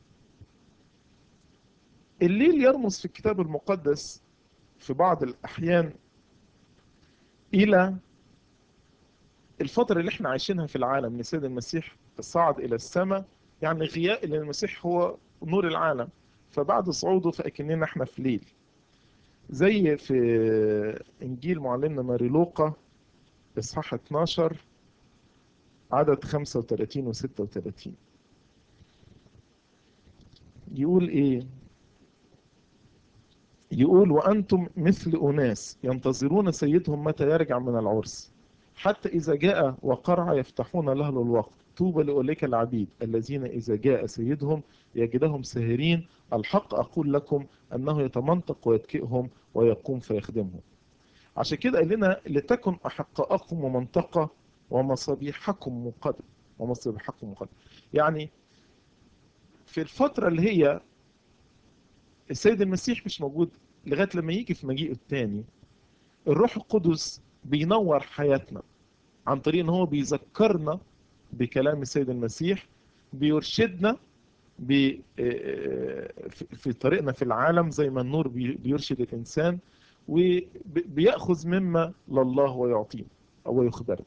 الليل يرمز في الكتاب المقدس في بعض الاحيان الى الفترة اللي احنا عايشينها في العالم، ان السيد المسيح صعد الى السماء، يعني غياء ان المسيح هو نور العالم، فبعد صعوده فاكننا احنا في ليل. زي في انجيل معلمنا ماري لوقا اصحاح اتناشر عدد خمسة وثلاثين و ستة وثلاثين، يقول ايه؟ يقول وانتم مثل اناس ينتظرون سيدهم متى يرجع من العرس، حتى اذا جاء وقرع يفتحون له الوقت. طوبى لاولئك العبيد الذين اذا جاء سيدهم يجدهم ساهرين. الحق اقول لكم انه يتمنطق ويتكئهم ويقوم فيخدمهم. عشان كده قال لنا لتكن احقاءكم ومنطقه ومصابيحكم مقدم، ومصابيحكم مقدم. يعني في الفتره اللي هي السيد المسيح مش موجود لغايه لما يجي في مجيئه الثاني، الروح القدس بينور حياتنا عن طريق ان هو بيذكرنا بكلام السيد المسيح، بيرشدنا بي في طريقنا في العالم زي ما النور بيرشد الانسان، وبيأخذ مما لله ويعطيه او يخبره.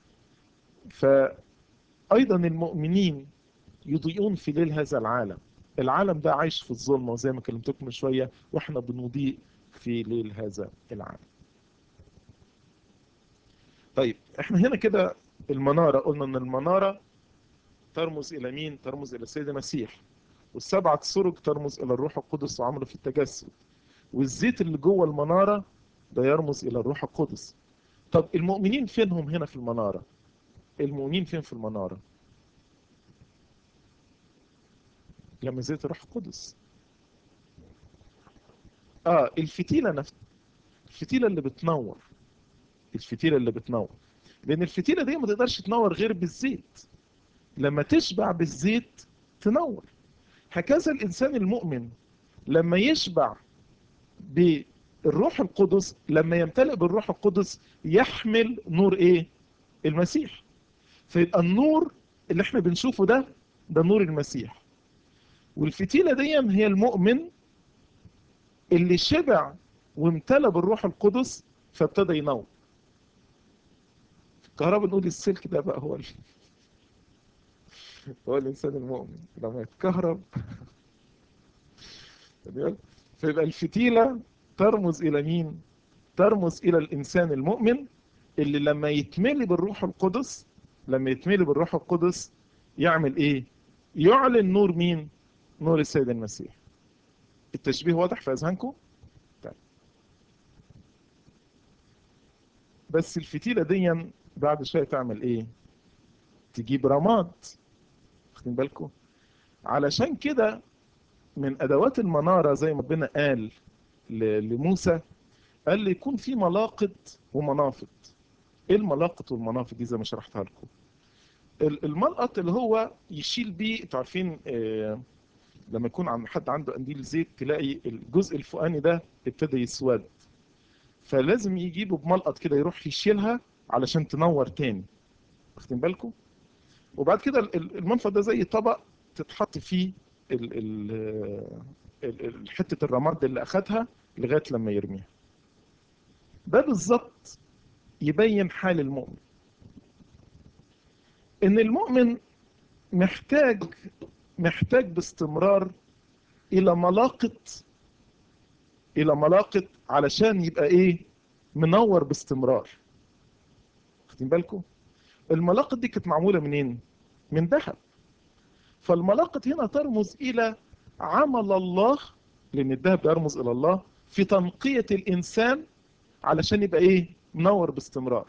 فايضا المؤمنين يضيئون في ليل هذا العالم. العالم ده عايش في الظلمه وزي ما كلمتكم من شويه، واحنا بنضيء في ليل هذا العالم. طيب احنا هنا كده المنارة، قلنا ان المنارة ترمز الى مين؟ ترمز الى السيد المسيح. والسبعة سرج ترمز الى الروح القدس وعمله في التجسد. والزيت اللي جوه المنارة ده يرمز الى الروح القدس. طب المؤمنين فينهم هنا في المنارة؟ المؤمنين فين في المنارة؟ لما زيت الروح القدس. اه الفتيلة نفسها، الفتيلة اللي بتنور، الفتيلة اللي بتنور، لان الفتيلة دي ما تقدرش تنور غير بالزيت. لما تشبع بالزيت تنور. هكذا الإنسان المؤمن لما يشبع بالروح القدس، لما يمتلئ بالروح القدس يحمل نور ايه؟ المسيح. فيبقى النور اللي احنا بنشوفه ده ده نور المسيح. والفتيلة دي هي المؤمن اللي شبع وامتلى بالروح القدس فابتدى ينور. في الكهرباء نقول السلك ده بقى هو ال... هو الإنسان المؤمن لما يتكهرب. فيبقى الفتيلة ترمز إلى مين؟ ترمز إلى الإنسان المؤمن اللي لما يتملي بالروح القدس، لما يتملي بالروح القدس يعمل إيه؟ يعلن نور مين؟ نور السيد المسيح. التشبيه واضح في أذهانكم؟ طيب. بس الفتيلة دي بعد شوية تعمل إيه؟ تجيب رماد. واخدين بالكم؟ علشان كده من أدوات المنارة زي ما ربنا قال لموسى، قال لي يكون في ملاقط ومنافض. ايه الملاقط والمنافض دي؟ زي ما شرحتها لكم. الملقط اللي هو يشيل بيه، انتوا عارفين آه لما يكون عند حد عنده قنديل زيت تلاقي الجزء الفوقاني ده ابتدى يسود، فلازم يجيبه بملقط كده يروح يشيلها علشان تنور تاني. واخدين بالكم؟ وبعد كده المنفذ ده زي طبق تتحط فيه ال ال ال حته الرماد اللي اخدها لغايه لما يرميها. ده بالظبط يبين حال المؤمن، ان المؤمن محتاج محتاج باستمرار الى ملاقط، الى ملاقط علشان يبقى ايه؟ منور باستمرار. واخدين بالكم؟ الملاقط دي كانت معموله منين؟ من ذهب. فالملاقط هنا ترمز الى عمل الله، لان الذهب يرمز الى الله في تنقية الانسان علشان يبقى ايه؟ منور باستمرار.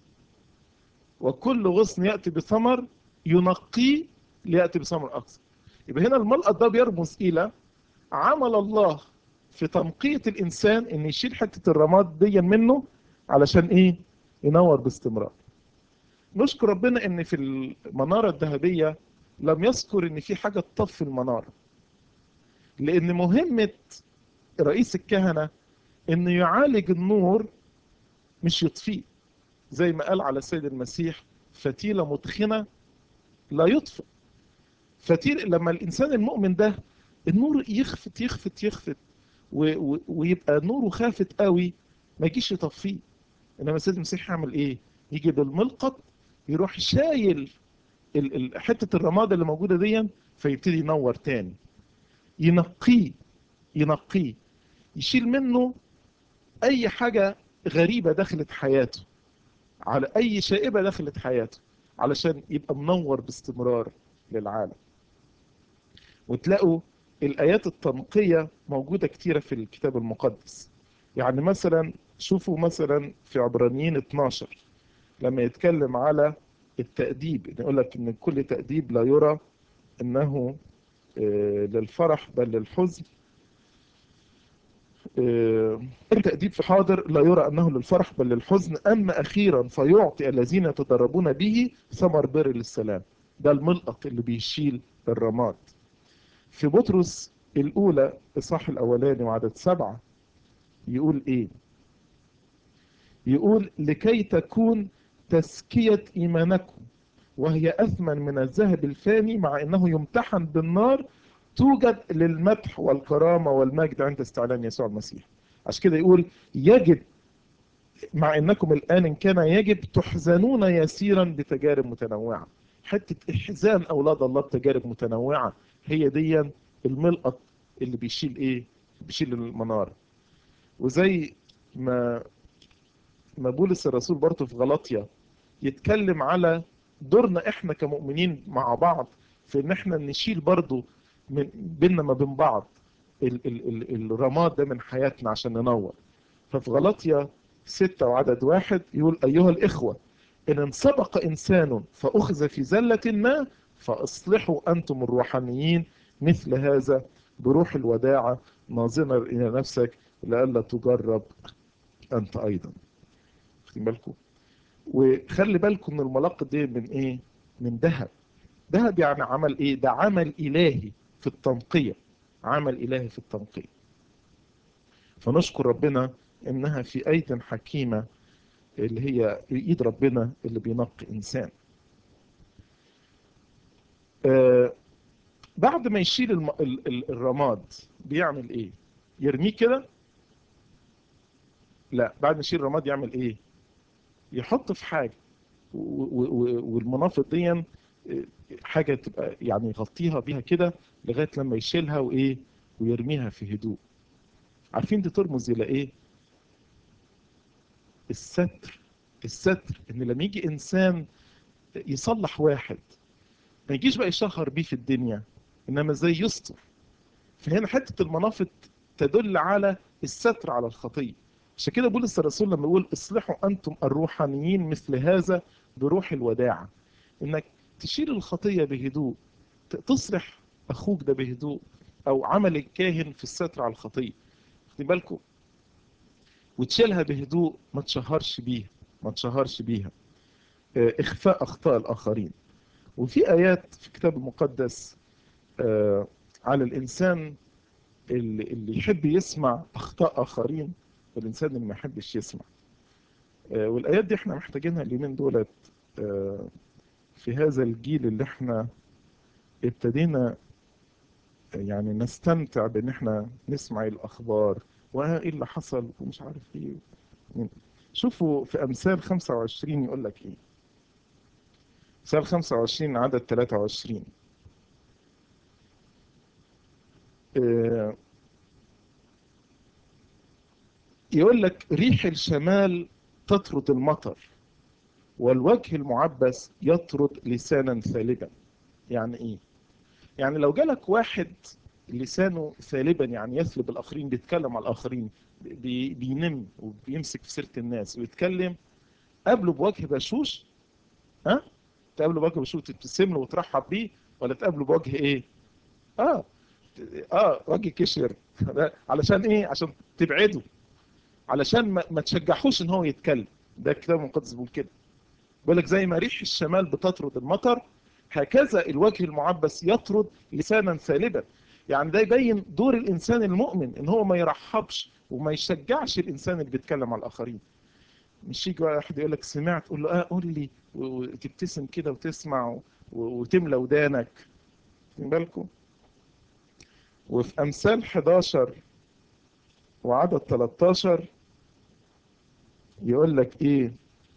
وكل غصن ياتي بثمر ينقيه لياتي بثمر اكثر. يبقى هنا الملقط ده بيرمز الى عمل الله في تنقية الإنسان، إن يشيل حتة الرماد دي منه علشان إيه؟ ينور باستمرار. نشكر ربنا إن في المنارة الذهبية لم يذكر إن في حاجة تطفي المنارة. لأن مهمة رئيس الكهنة إنه يعالج النور مش يطفيه، زي ما قال على السيد المسيح فتيلة مدخنة لا يطفئ. فتيل لما الإنسان المؤمن ده النور يخفت يخفت يخفت و... و... ويبقى نوره خافت قوي، ما يجيش يطفيه. إنما السيد المسيح يعمل إيه؟ يجي بالملقط يروح شايل ال... ال... حتة الرماد اللي موجودة دي، فيبتدي ينور تاني، ينقيه ينقيه يشيل منه أي حاجة غريبة دخلت حياته، على أي شائبة دخلت حياته، علشان يبقى منور باستمرار للعالم. وتلاقوا الآيات التنقية موجودة كتيرة في الكتاب المقدس. يعني مثلا شوفوا مثلا في عبرانيين اتناشر لما يتكلم على التأديب، يقول لك إن كل تأديب لا يرى أنه للفرح بل للحزن. التأديب في حاضر لا يرى أنه للفرح بل للحزن، أما أخيرا فيعطي الذين يتدربون به ثمر بر للسلام. ده الملقط اللي بيشيل الرماد. في بطرس الأولى إصحاح الأولاني وعدد سبعة يقول إيه؟ يقول لكي تكون تزكية إيمانكم وهي أثمن من الذهب الفاني مع أنه يمتحن بالنار، توجد للمدح والكرامة والمجد عند استعلان يسوع المسيح. عشان كده يقول يجب مع أنكم الآن إن كان يجب تحزنون يسيرا بتجارب متنوعة. حتة إحزان أولاد الله بتجارب متنوعة هي دي الملقط اللي بيشيل إيه؟ بيشيل المنار. وزي ما ما بولس الرسول برضه في غلطية يتكلم على دورنا إحنا كمؤمنين مع بعض في إن إحنا نشيل برضه من بيننا ما بين بعض ال ال ال الرماد ده من حياتنا عشان ننور. ففي غلطية ستة وعدد واحد يقول أيها الإخوة إن انسبق إنسان فأخذ في زلة ما فأصلحوا أنتم الروحانيين مثل هذا بروح الوداعة ناظرا إلى نفسك لئلا تجرب أنت أيضا. خلي بالكم، وخلي بالكم من الملاقط دي من إيه؟ من ذهب. ذهب يعني عمل إيه؟ ده عمل إلهي في التنقية، عمل إلهي في التنقية. فنشكر ربنا إنها في أيد حكيمة اللي هي ايد ربنا اللي بينقي انسان. آه بعد ما يشيل الم... ال... ال... الرماد بيعمل ايه؟ يرميه كده؟ لا، بعد ما يشيل الرماد يعمل ايه؟ يحط في حاجه و... و... و... والمنافض دي حاجه تبقى يعني يغطيها بيها كده لغايه لما يشيلها وايه ويرميها في هدوء. عارفين دي ترمز الى ايه؟ الستر. الستر ان لما يجي انسان يصلح واحد ما يجيش بقى يشهر بيه في الدنيا، انما ازاي يستر. فهنا حته المنافط تدل على الستر على الخطيه. عشان كده بولس الرسول لما يقول اصلحوا انتم الروحانيين مثل هذا بروح الوداعه، انك تشيل الخطيه بهدوء، تصلح اخوك ده بهدوء، او عمل الكاهن في الستر على الخطيه. خدي بالكم، وتشيلها بهدوء، ما تشهرش بيها، ما تشهرش بيها. اخفاء اخطاء الاخرين. وفي ايات في الكتاب المقدس آه على الانسان اللي, اللي يحب يسمع اخطاء اخرين والانسان اللي ما يحبش يسمع. آه والايات دي احنا محتاجينها اليومين دولت آه في هذا الجيل اللي احنا ابتدينا يعني نستمتع بان احنا نسمع الاخبار وايه اللي حصل ومش عارف ايه. شوفوا في امثال خمسة وعشرين يقول لك ايه. امثال خمسة وعشرين عدد ثلاثة وعشرين آه يقول لك ريح الشمال تطرد المطر والوجه المعبس يطرد لسانا ثالبا. يعني ايه؟ يعني لو جالك واحد لسانه ثالبا يعني يثلب الاخرين، بيتكلم على الاخرين، بي بينم وبيمسك في سيره الناس ويتكلم، قابله بوجه بشوش. ها؟ تقابله بوجه بشوش تبتسم له وترحب بيه، ولا تقابله بوجه ايه؟ اه اه وجه كشر. علشان ايه؟ عشان تبعده، علشان ما, ما تشجعوش ان هو يتكلم. ده الكتاب المقدس بيقول كده. بيقول لك زي ما ريح الشمال بتطرد المطر، هكذا الوجه المعبس يطرد لسانا ثالبا. يعني ده يبين دور الإنسان المؤمن، إن هو ما يرحبش وما يشجعش الإنسان اللي بيتكلم على الآخرين. مش يجي واحد يقول لك سمعت، تقول له اه قول لي، وتبتسم كده وتسمع وتملى ودانك. واخدين بالكم؟ وفي أمثال حداشر وعدد تلتاشر يقول لك إيه؟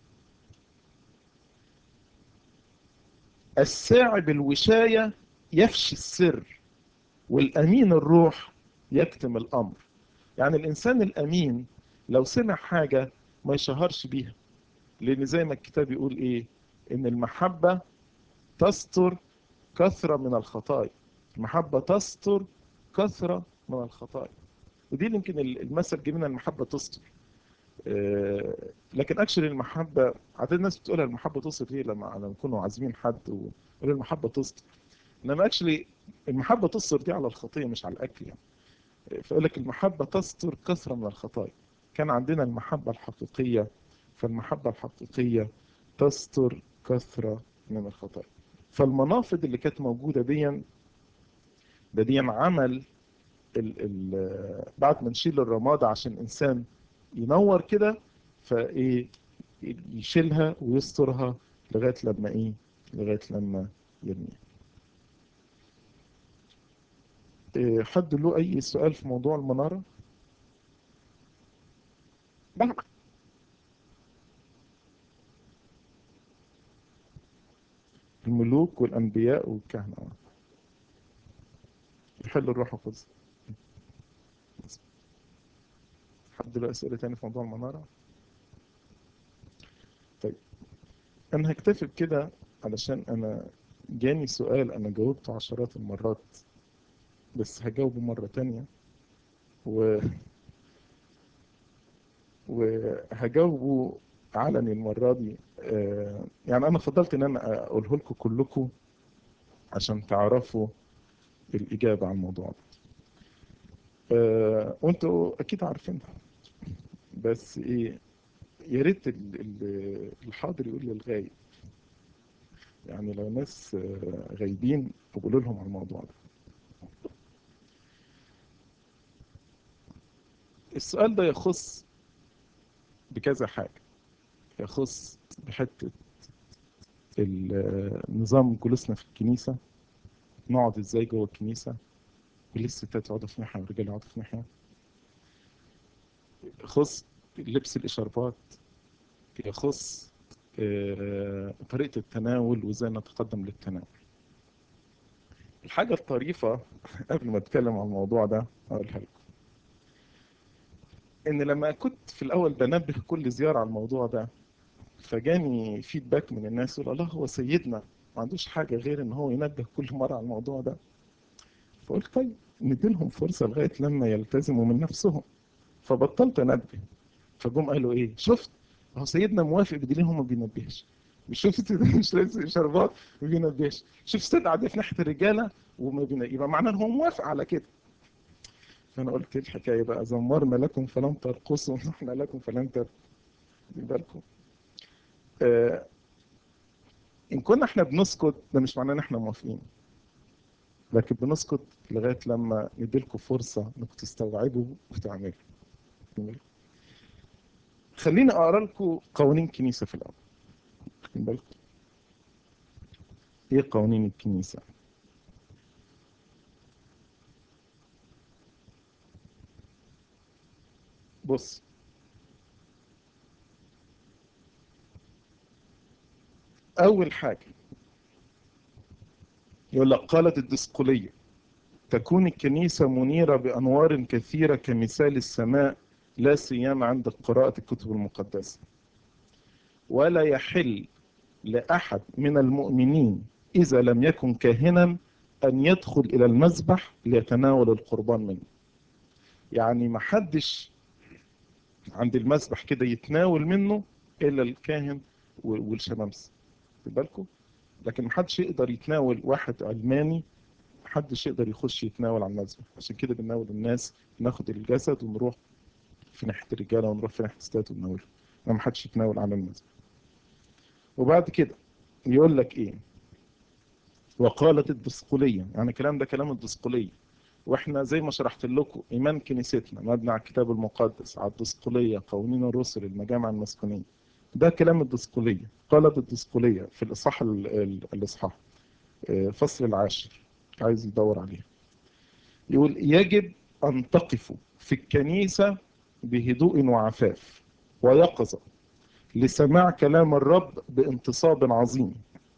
الساعب الوشاية يفشي السر، والأمين الروح يكتم الأمر. يعني الإنسان الأمين لو سمع حاجة ما يشهرش بيها، لأن زي ما الكتاب يقول إيه؟ إن المحبة تستر كثرة من الخطايا. المحبة تستر كثرة من الخطايا. ودي يمكن المثل جه منها، المحبة تستر. آه، لكن اكشلي المحبة، عدد الناس بتقولها المحبة تستر ليه لما لما يكونوا عازمين حد ويقولوا المحبة تستر. انما اكشلي المحبة تستر دي على الخطية مش على الاكل يعني. فيقول لك المحبة تستر كثرة من الخطايا. كان عندنا المحبة الحقيقية، فالمحبة الحقيقية تستر كثرة من الخطايا. فالمنافذ اللي كانت موجودة دي ده دي عمل ال ال بعد ما نشيل الرمادة عشان الإنسان ينور كده، فإيه يشيلها ويسترها لغاية لما إيه لغاية لما يرميها. إيه، حد له أي سؤال في موضوع المنارة؟ الملوك والأنبياء والكهنة يحل الروح القدس. حد له أسئلة تاني في موضوع المنارة؟ طيب أنا هكتفي بكده، علشان أنا جاني سؤال أنا جاوبته عشرات المرات، بس هجاوبه مرة تانية، و... وهجاوبه علني المرة دي. آه، يعني أنا فضلت إن أنا أقوله لكم كلكم عشان تعرفوا الإجابة عن الموضوع ده. آه، وأنتوا أكيد عارفينها، بس إيه، يا ريت ال- ال- الحاضر يقول للغايب. يعني لو ناس آه، غايبين قولوا لهم على الموضوع ده. السؤال ده يخص بكذا حاجة. يخص بحتة ال- نظام جلوسنا في الكنيسة، نقعد ازاي جوه الكنيسة، وليه الستات يقعدوا في ناحية والرجال يقعدوا في ناحية. يخص لبس الإشاربات، يخص آه، طريقة التناول وازاي نتقدم للتناول. الحاجة الطريفة قبل ما اتكلم عن الموضوع ده اقولها لكم، ان لما كنت في الاول بنبه كل زيارة على الموضوع ده، فجاني فيدباك من الناس يقول الله هو سيدنا ما عندوش حاجة غير ان هو ينبه كل مرة على الموضوع ده. فقلت طيب نديلهم فرصة لغاية لما يلتزموا من نفسهم. فبطلت انبه. فجم قالوا ايه، شفت اهو سيدنا موافق بدليل هو ما بينبهش. مش شفت مش لابس شربات ما بينبهش. شوف سيدنا قاعد في ناحيه الرجاله وما بينبهش، يبقى معناه ان هو موافق على كده. فانا قلت الحكايه بقى، زمرنا لكم فلم ترقصوا نحن لكم فلم ترقصوا. بالكم آه، ان كنا احنا بنسكت ده مش معناه ان احنا موافقين، لكن بنسكت لغايه لما نديلكم فرصه انكم تستوعبوا وتعملوا. خليني اقرا لكم قوانين كنيسه في الاول. واخدين بالكم ايه قوانين الكنيسه؟ بص، اول حاجه يقول لك قالت الدسقليه تكون الكنيسه منيره بانوار كثيره كمثال السماء، لا سيما عند قراءه الكتب المقدسه. ولا يحل لاحد من المؤمنين اذا لم يكن كاهنا ان يدخل الى المذبح ليتناول القربان منه. يعني ما حدش عند المذبح كده يتناول منه الا الكاهن والشمامسه. خد بالكم، لكن محدش يقدر يتناول، واحد علماني محدش يقدر يخش يتناول على المذبح. عشان كده بنناول الناس، ناخد الجسد ونروح في ناحية الرجالة ونروح في ناحية الستات ونناوله، ما محدش يتناول على المذبح. وبعد كده يقول لك ايه، وقالت الدسقلية، يعني الكلام ده كلام الدسقلية، واحنا زي ما شرحت لكم ايمان كنيستنا مبني على الكتاب المقدس، على الدسقليه، قوانين الرسل، المجامع المسكونيه. ده كلام الدسقليه، قالت الدسقليه في الاصحاح ال- ال- الاصحاح آه، فصل العاشر، عايز يدور عليها. يقول يجب ان تقفوا في الكنيسه بهدوء وعفاف ويقظه لسماع كلام الرب بانتصاب عظيم،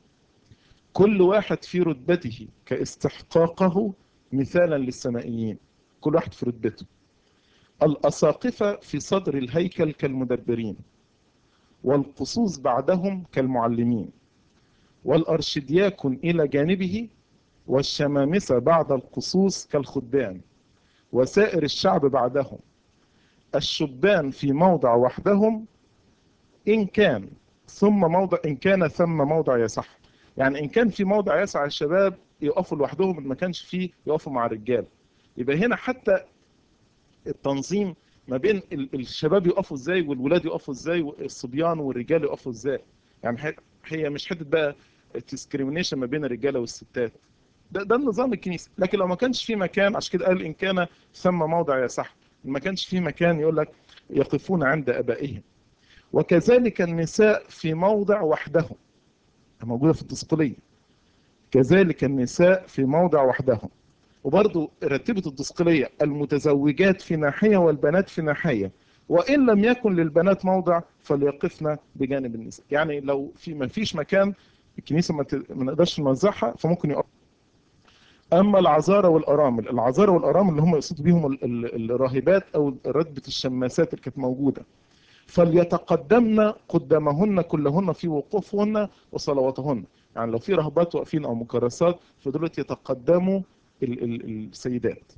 كل واحد في رتبته كاستحقاقه مثالا للسمائيين. كل واحد في رتبته. الأساقفة في صدر الهيكل كالمدبرين، والقصوص بعدهم كالمعلمين، والأرشدياكون إلى جانبه، والشمامسة بعد القصوص كالخدام، وسائر الشعب بعدهم. الشبان في موضع وحدهم إن كان ثم موضع إن كان ثم موضع يصح. يعني إن كان في موضع يسع الشباب يقفوا لوحدهم، إن ما كانش فيه يقفوا مع الرجال. يبقى هنا حتى التنظيم ما بين ال- الشباب يقفوا ازاي والولاد يقفوا ازاي والصبيان والرجال يقفوا ازاي. يعني هي هي مش حته بقى الديسكريميشن ما بين الرجاله والستات. ده ده النظام الكنيسي. لكن لو ما كانش في مكان، عشان كده قال ان كان ثم موضع يصح، ما كانش في مكان يقول لك يقفون عند ابائهم. وكذلك النساء في موضع وحدهم، موجوده في الدسقليه. كذلك النساء في موضع وحدهم. وبرضو رتبت الدسقلية المتزوجات في ناحية والبنات في ناحية، وإن لم يكن للبنات موضع فليقفن بجانب النساء. يعني لو في ما فيش مكان الكنيسة ما ت- ما نقدرش نوزعها فممكن يقف. أما العذارى والأرامل، العذارى والأرامل اللي هم يقصدوا بيهم ال- ال- الراهبات أو رتبة الشماسات اللي كانت موجودة، فليتقدمن قدامهن كلهن في وقوفهن وصلواتهن. يعني لو في رهبات واقفين أو مكرسات فدولت يتقدموا ال- ال- السيدات.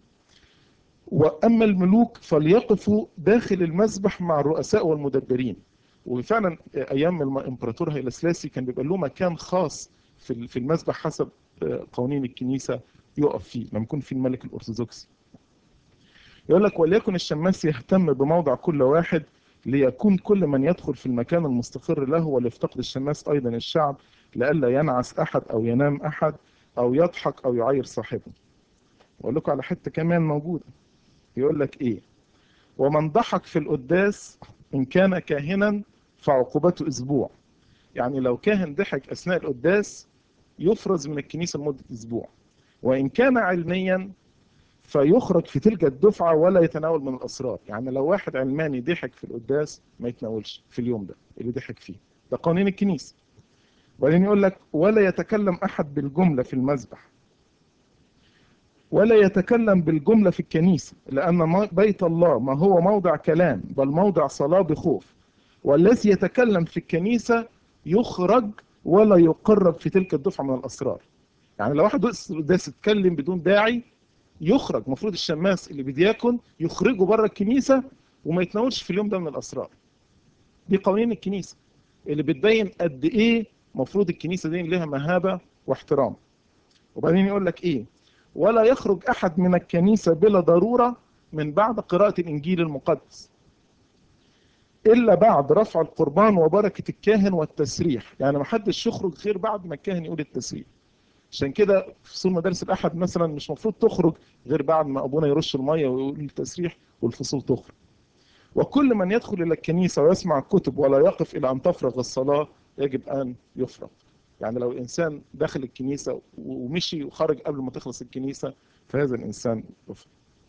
وأما الملوك فليقفوا داخل المسبح مع الرؤساء والمدبرين. وفعلا أيام الإمبراطور هيلا سلاسي كان بيبقى له مكان خاص في في المسبح حسب قوانين الكنيسة يقف فيه لما يكون في الملك الأرثوذكسي. يقول لك وليكن الشماس يهتم بموضع كل واحد، ليكون كل من يدخل في المكان المستقر له، وليفتقد الشماس أيضا الشعب، لئلا ينعس أحد أو ينام أحد أو يضحك أو يعير صاحبه. أقول لكم على حتة كمان موجودة. يقول لك إيه؟ ومن ضحك في القداس إن كان كاهنا فعقوبته أسبوع. يعني لو كاهن ضحك أثناء القداس يفرز من الكنيسة لمدة أسبوع. وإن كان علميا فيخرج في تلك الدفعة ولا يتناول من الأسرار. يعني لو واحد علماني ضحك في القداس ما يتناولش في اليوم ده اللي ضحك فيه. ده قوانين الكنيسة. وبعدين يقول لك ولا يتكلم أحد بالجملة في المذبح، ولا يتكلم بالجملة في الكنيسة، لأن بيت الله ما هو موضع كلام بل موضع صلاة بخوف. والذي يتكلم في الكنيسة يخرج ولا يقرب في تلك الدفعة من الأسرار. يعني لو واحد قداس يتكلم بدون داعي يخرج. المفروض الشماس اللي بدياكن يخرجه بره الكنيسة وما يتناولش في اليوم ده من الأسرار. دي قوانين الكنيسة اللي بتبين قد إيه مفروض الكنيسة دي لها مهابة واحترام. وبعدين يقول لك إيه؟ ولا يخرج أحد من الكنيسة بلا ضرورة من بعد قراءة الإنجيل المقدس إلا بعد رفع القربان وبركة الكاهن والتسريح. يعني ما حدش يخرج غير بعد ما الكاهن يقول التسريح. عشان كده في فصول مدارس الأحد مثلا مش مفروض تخرج غير بعد ما أبونا يرش المية ويقول التسريح والفصول تخرج. وكل من يدخل إلى الكنيسة ويسمع الكتب ولا يقف إلى أن تفرغ الصلاة يجب أن يفرغ. يعني لو الإنسان دخل الكنيسة ومشي وخرج قبل ما تخلص الكنيسة فهذا الإنسان يفرغ.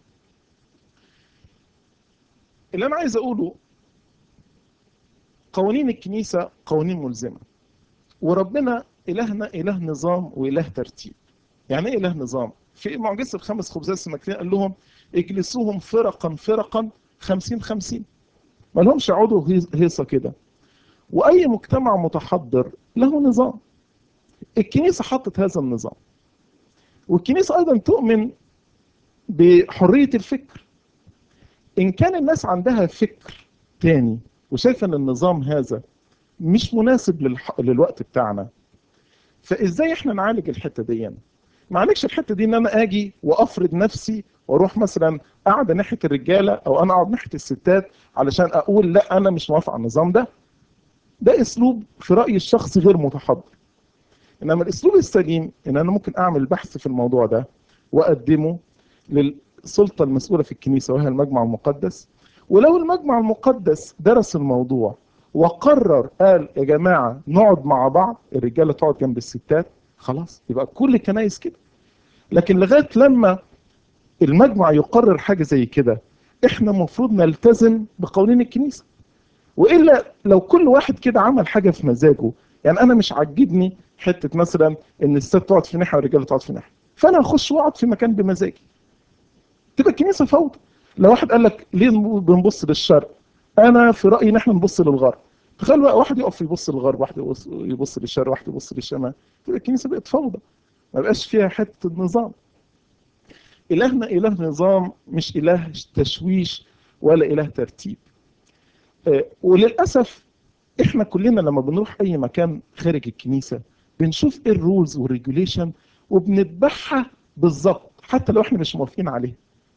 اللي أنا عايز أقوله قوانين الكنيسة قوانين ملزمة، وربنا إلهنا إله نظام وإله ترتيب. يعني إيه إله نظام؟ في معجزة الخمس خبزات السمكتين قال لهم اجلسوهم فرقا فرقا خمسين خمسين، ما لهمش يقعدوا هيصة كده. وأي مجتمع متحضر له نظام. الكنيسة حطت هذا النظام. والكنيسة أيضا تؤمن بحرية الفكر. إن كان الناس عندها فكر تاني وشايفة أن النظام هذا مش مناسب للح... للوقت بتاعنا، فإزاي إحنا نعالج الحتة دي؟ يعني ما عالجش الحتة دي إن أنا أجي وأفرض نفسي وأروح مثلا أقعد ناحية الرجالة أو أنا أقعد ناحية الستات علشان أقول لا أنا مش موافق على النظام ده. ده أسلوب في رأيي الشخصي غير متحضر. إنما الأسلوب السليم إن أنا ممكن أعمل بحث في الموضوع ده وأقدمه للسلطة المسؤولة في الكنيسة وهي المجمع المقدس. ولو المجمع المقدس درس الموضوع وقرر قال يا جماعة نقعد مع بعض، الرجالة تقعد جنب الستات، خلاص يبقى كل الكنايس كده. لكن لغاية لما المجمع يقرر حاجة زي كده احنا المفروض نلتزم بقوانين الكنيسة. وإلا لو كل واحد كده عمل حاجة في مزاجه، يعني أنا مش عجبني حتة مثلا إن الست تقعد في ناحية والرجالة تقعد في ناحية، فأنا هخش وأقعد في مكان بمزاجي، تبقى الكنيسة فوضى. لو واحد قال لك ليه بنبص للشرق، أنا في رأيي إن احنا نبص للغرب. تخيل بقى واحد يقف يبص للغرب، واحد يبص يبص للشرق، واحد يبص للشمال، تبقى الكنيسة بقت فوضى، ما بقاش فيها حتة النظام. إلهنا إله نظام، مش إله تشويش ولا إله ترتيب. آه، وللأسف احنا كلنا لما بنروح اي مكان خارج الكنيسة بنشوف ايه الرولز والريجوليشن وبنتبعها بالظبط حتى لو احنا مش موافقين عليها.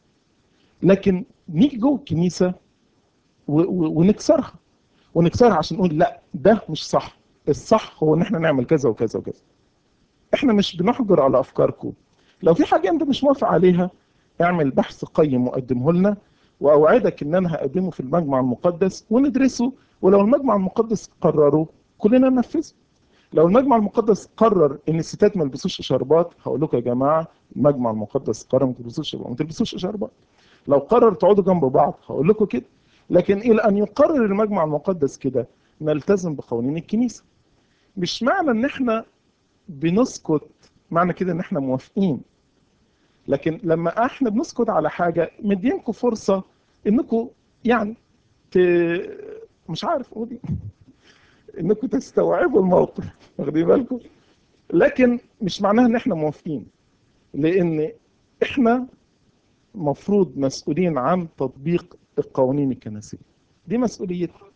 لكن نيجي جوه الكنيسة و- و- ونكسرها ونكسرها عشان نقول لا ده مش صح، الصح هو ان احنا نعمل كذا وكذا وكذا. احنا مش بنحجر على افكاركم، لو في حاجة انت مش موافق عليها اعمل بحث قيم وقدمه لنا، واوعدك ان انا هقدمه في المجمع المقدس وندرسه، ولو المجمع المقدس قرره كلنا ننفذه. لو المجمع المقدس قرر ان الستات ما يلبسوش شربات، هقول لكم يا جماعه المجمع المقدس قرر ما تلبسوش شربات، ما تلبسوش شربات. لو قرر تقعدوا جنب بعض هقول لكم كده. لكن الى ان يقرر المجمع المقدس كده نلتزم بقوانين الكنيسه. مش معنى ان احنا بنسكت معنى كده ان احنا موافقين، لكن لما احنا بنسكت على حاجه مدينكم فرصه انكم يعني ت... مش عارف اقول إيه. انكم تستوعبوا الموقف، واخدين بالكم. لكن مش معناها ان احنا موافقين، لان احنا مفروض مسؤولين عن تطبيق القوانين الكنسية، دي مسؤوليتنا.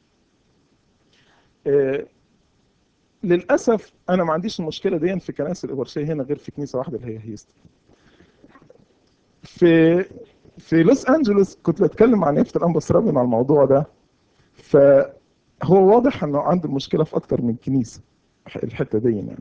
آه للاسف انا ما عنديش المشكله دي في كنائس الابرشيه هنا غير في كنيسه واحده اللي هي هيستون. في في لوس انجلوس كنت بتكلم مع نيافه الانبا سرابن على الموضوع ده، فهو واضح انه عنده المشكله في اكتر من كنيسه الحته دي يعني.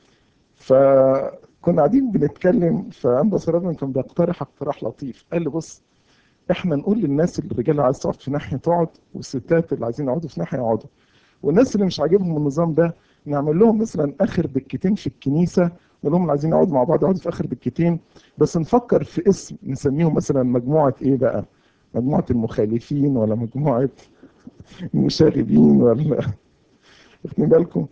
فكنا قاعدين بنتكلم، فانبا سرابن كان بيقترح اقتراح لطيف، قال لي بص احنا نقول للناس اللي الرجاله اللي عايز تقعد في ناحيه تقعد، والستات اللي عايزين يقعدوا في ناحيه يقعدوا، والناس اللي مش عاجبهم النظام ده نعمل لهم مثلا اخر دكتين في الكنيسه، نقول لهم اللي عايزين يقعدوا مع بعض يقعدوا في اخر دكتين، بس نفكر في اسم نسميهم مثلا مجموعه ايه بقى، مجموعه المخالفين ولا مجموعه المشاغبين ولا واخدين بالكم.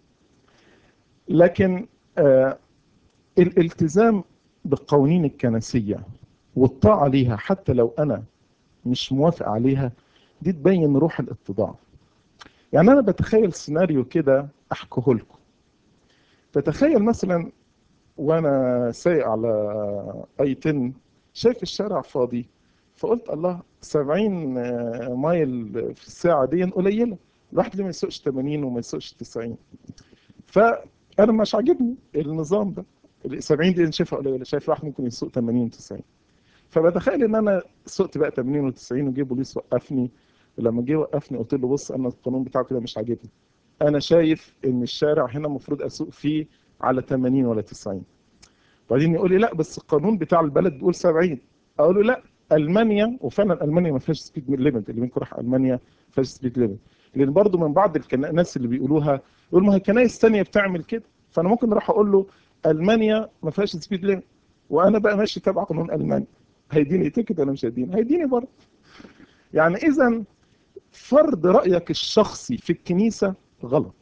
لكن آه الالتزام بالقوانين الكنسيه والطاعه ليها حتى لو انا مش موافق عليها، دي تبين روح الاتضاع. يعني انا بتخيل سيناريو كده احكيه لكم. بتخيل مثلا وانا سايق على اي عشرة شايف الشارع فاضي، فقلت الله سبعين مايل في الساعه دي قليله، الواحد ليه ما يسوقش ثمانين وما يسوقش تسعين؟ فانا مش عاجبني النظام ده، ال سبعين دي انا شايفها قليله، شايف واحد ممكن يسوق ثمانين تسعين. فبتخيل ان انا سقت بقى ثمانين و90 وجه بوليس وقفني، ولما جه وقفني قلت له بص انا القانون بتاعك كده مش عاجبني، انا شايف ان الشارع هنا المفروض اسوق فيه على ثمانين ولا تسعين. بعدين يقول لي لا بس القانون بتاع البلد بيقول سبعين. اقول له لا، المانيا، وفعلا المانيا ما فيهاش سبيد ليميت، اللي منكم راح المانيا ما فيهاش سبيد ليميت، لان برضه من بعض الناس اللي بيقولوها يقول ما هي كنايس ثانيه بتعمل كده، فانا ممكن اروح اقول له المانيا ما فيهاش سبيد ليميت وانا بقى ماشي تبع قانون المانيا، هيديني تيكت ولا مش هيديني؟ هيديني برضه. يعني اذا فرض رايك الشخصي في الكنيسه غلط.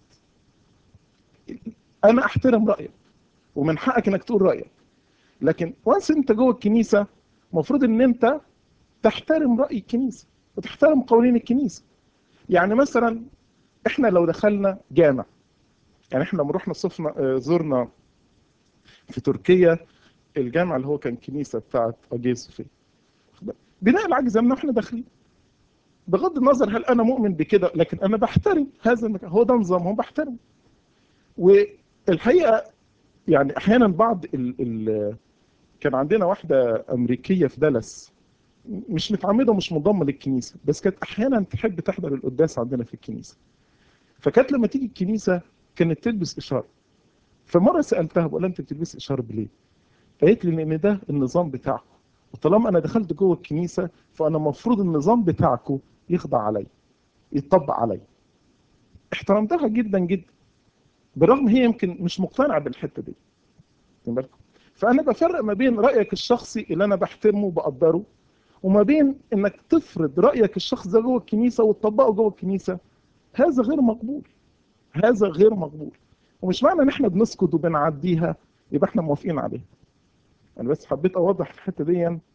انا احترم رايك ومن حقك انك تقول رايك، لكن وانس انت جوه الكنيسه المفروض ان انت تحترم راي الكنيسه وتحترم قوانين الكنيسه. يعني مثلا احنا لو دخلنا جامع، يعني احنا لما رحنا صفنا زرنا في تركيا الجامع اللي هو كان كنيسه بتاعت اجي صوفيا، بناء العجز زمنا واحنا داخلين، بغض النظر هل انا مؤمن بكده، لكن انا بحترم هذا المكان، هو ده نظامهم بحترم. والحقيقه يعني احيانا بعض ال ال كان عندنا واحده امريكيه في دالاس مش متعمده ومش منضمه للكنيسه، بس كانت احيانا تحب تحضر القداس عندنا في الكنيسه، فكانت لما تيجي الكنيسه كانت تلبس اشاره. فمره سالتها بقول لها انت بتلبسي اشاره ليه؟ قالت لي لان ده النظام بتاعكم وطالما انا دخلت جوه الكنيسه فانا المفروض النظام بتاعكم يخضع علي، يتطبق علي. احترمتها جدا جدا، بالرغم هي يمكن مش مقتنعه بالحته دي. واخدين بالكم؟ فانا بفرق ما بين رايك الشخصي اللي انا بحترمه وبقدره، وما بين انك تفرض رايك الشخصي ده جوه الكنيسه وتطبقه جوه الكنيسه. هذا غير مقبول، هذا غير مقبول. ومش معنى ان احنا بنسكت وبنعديها يبقى احنا موافقين عليها. انا بس حبيت اوضح الحته دي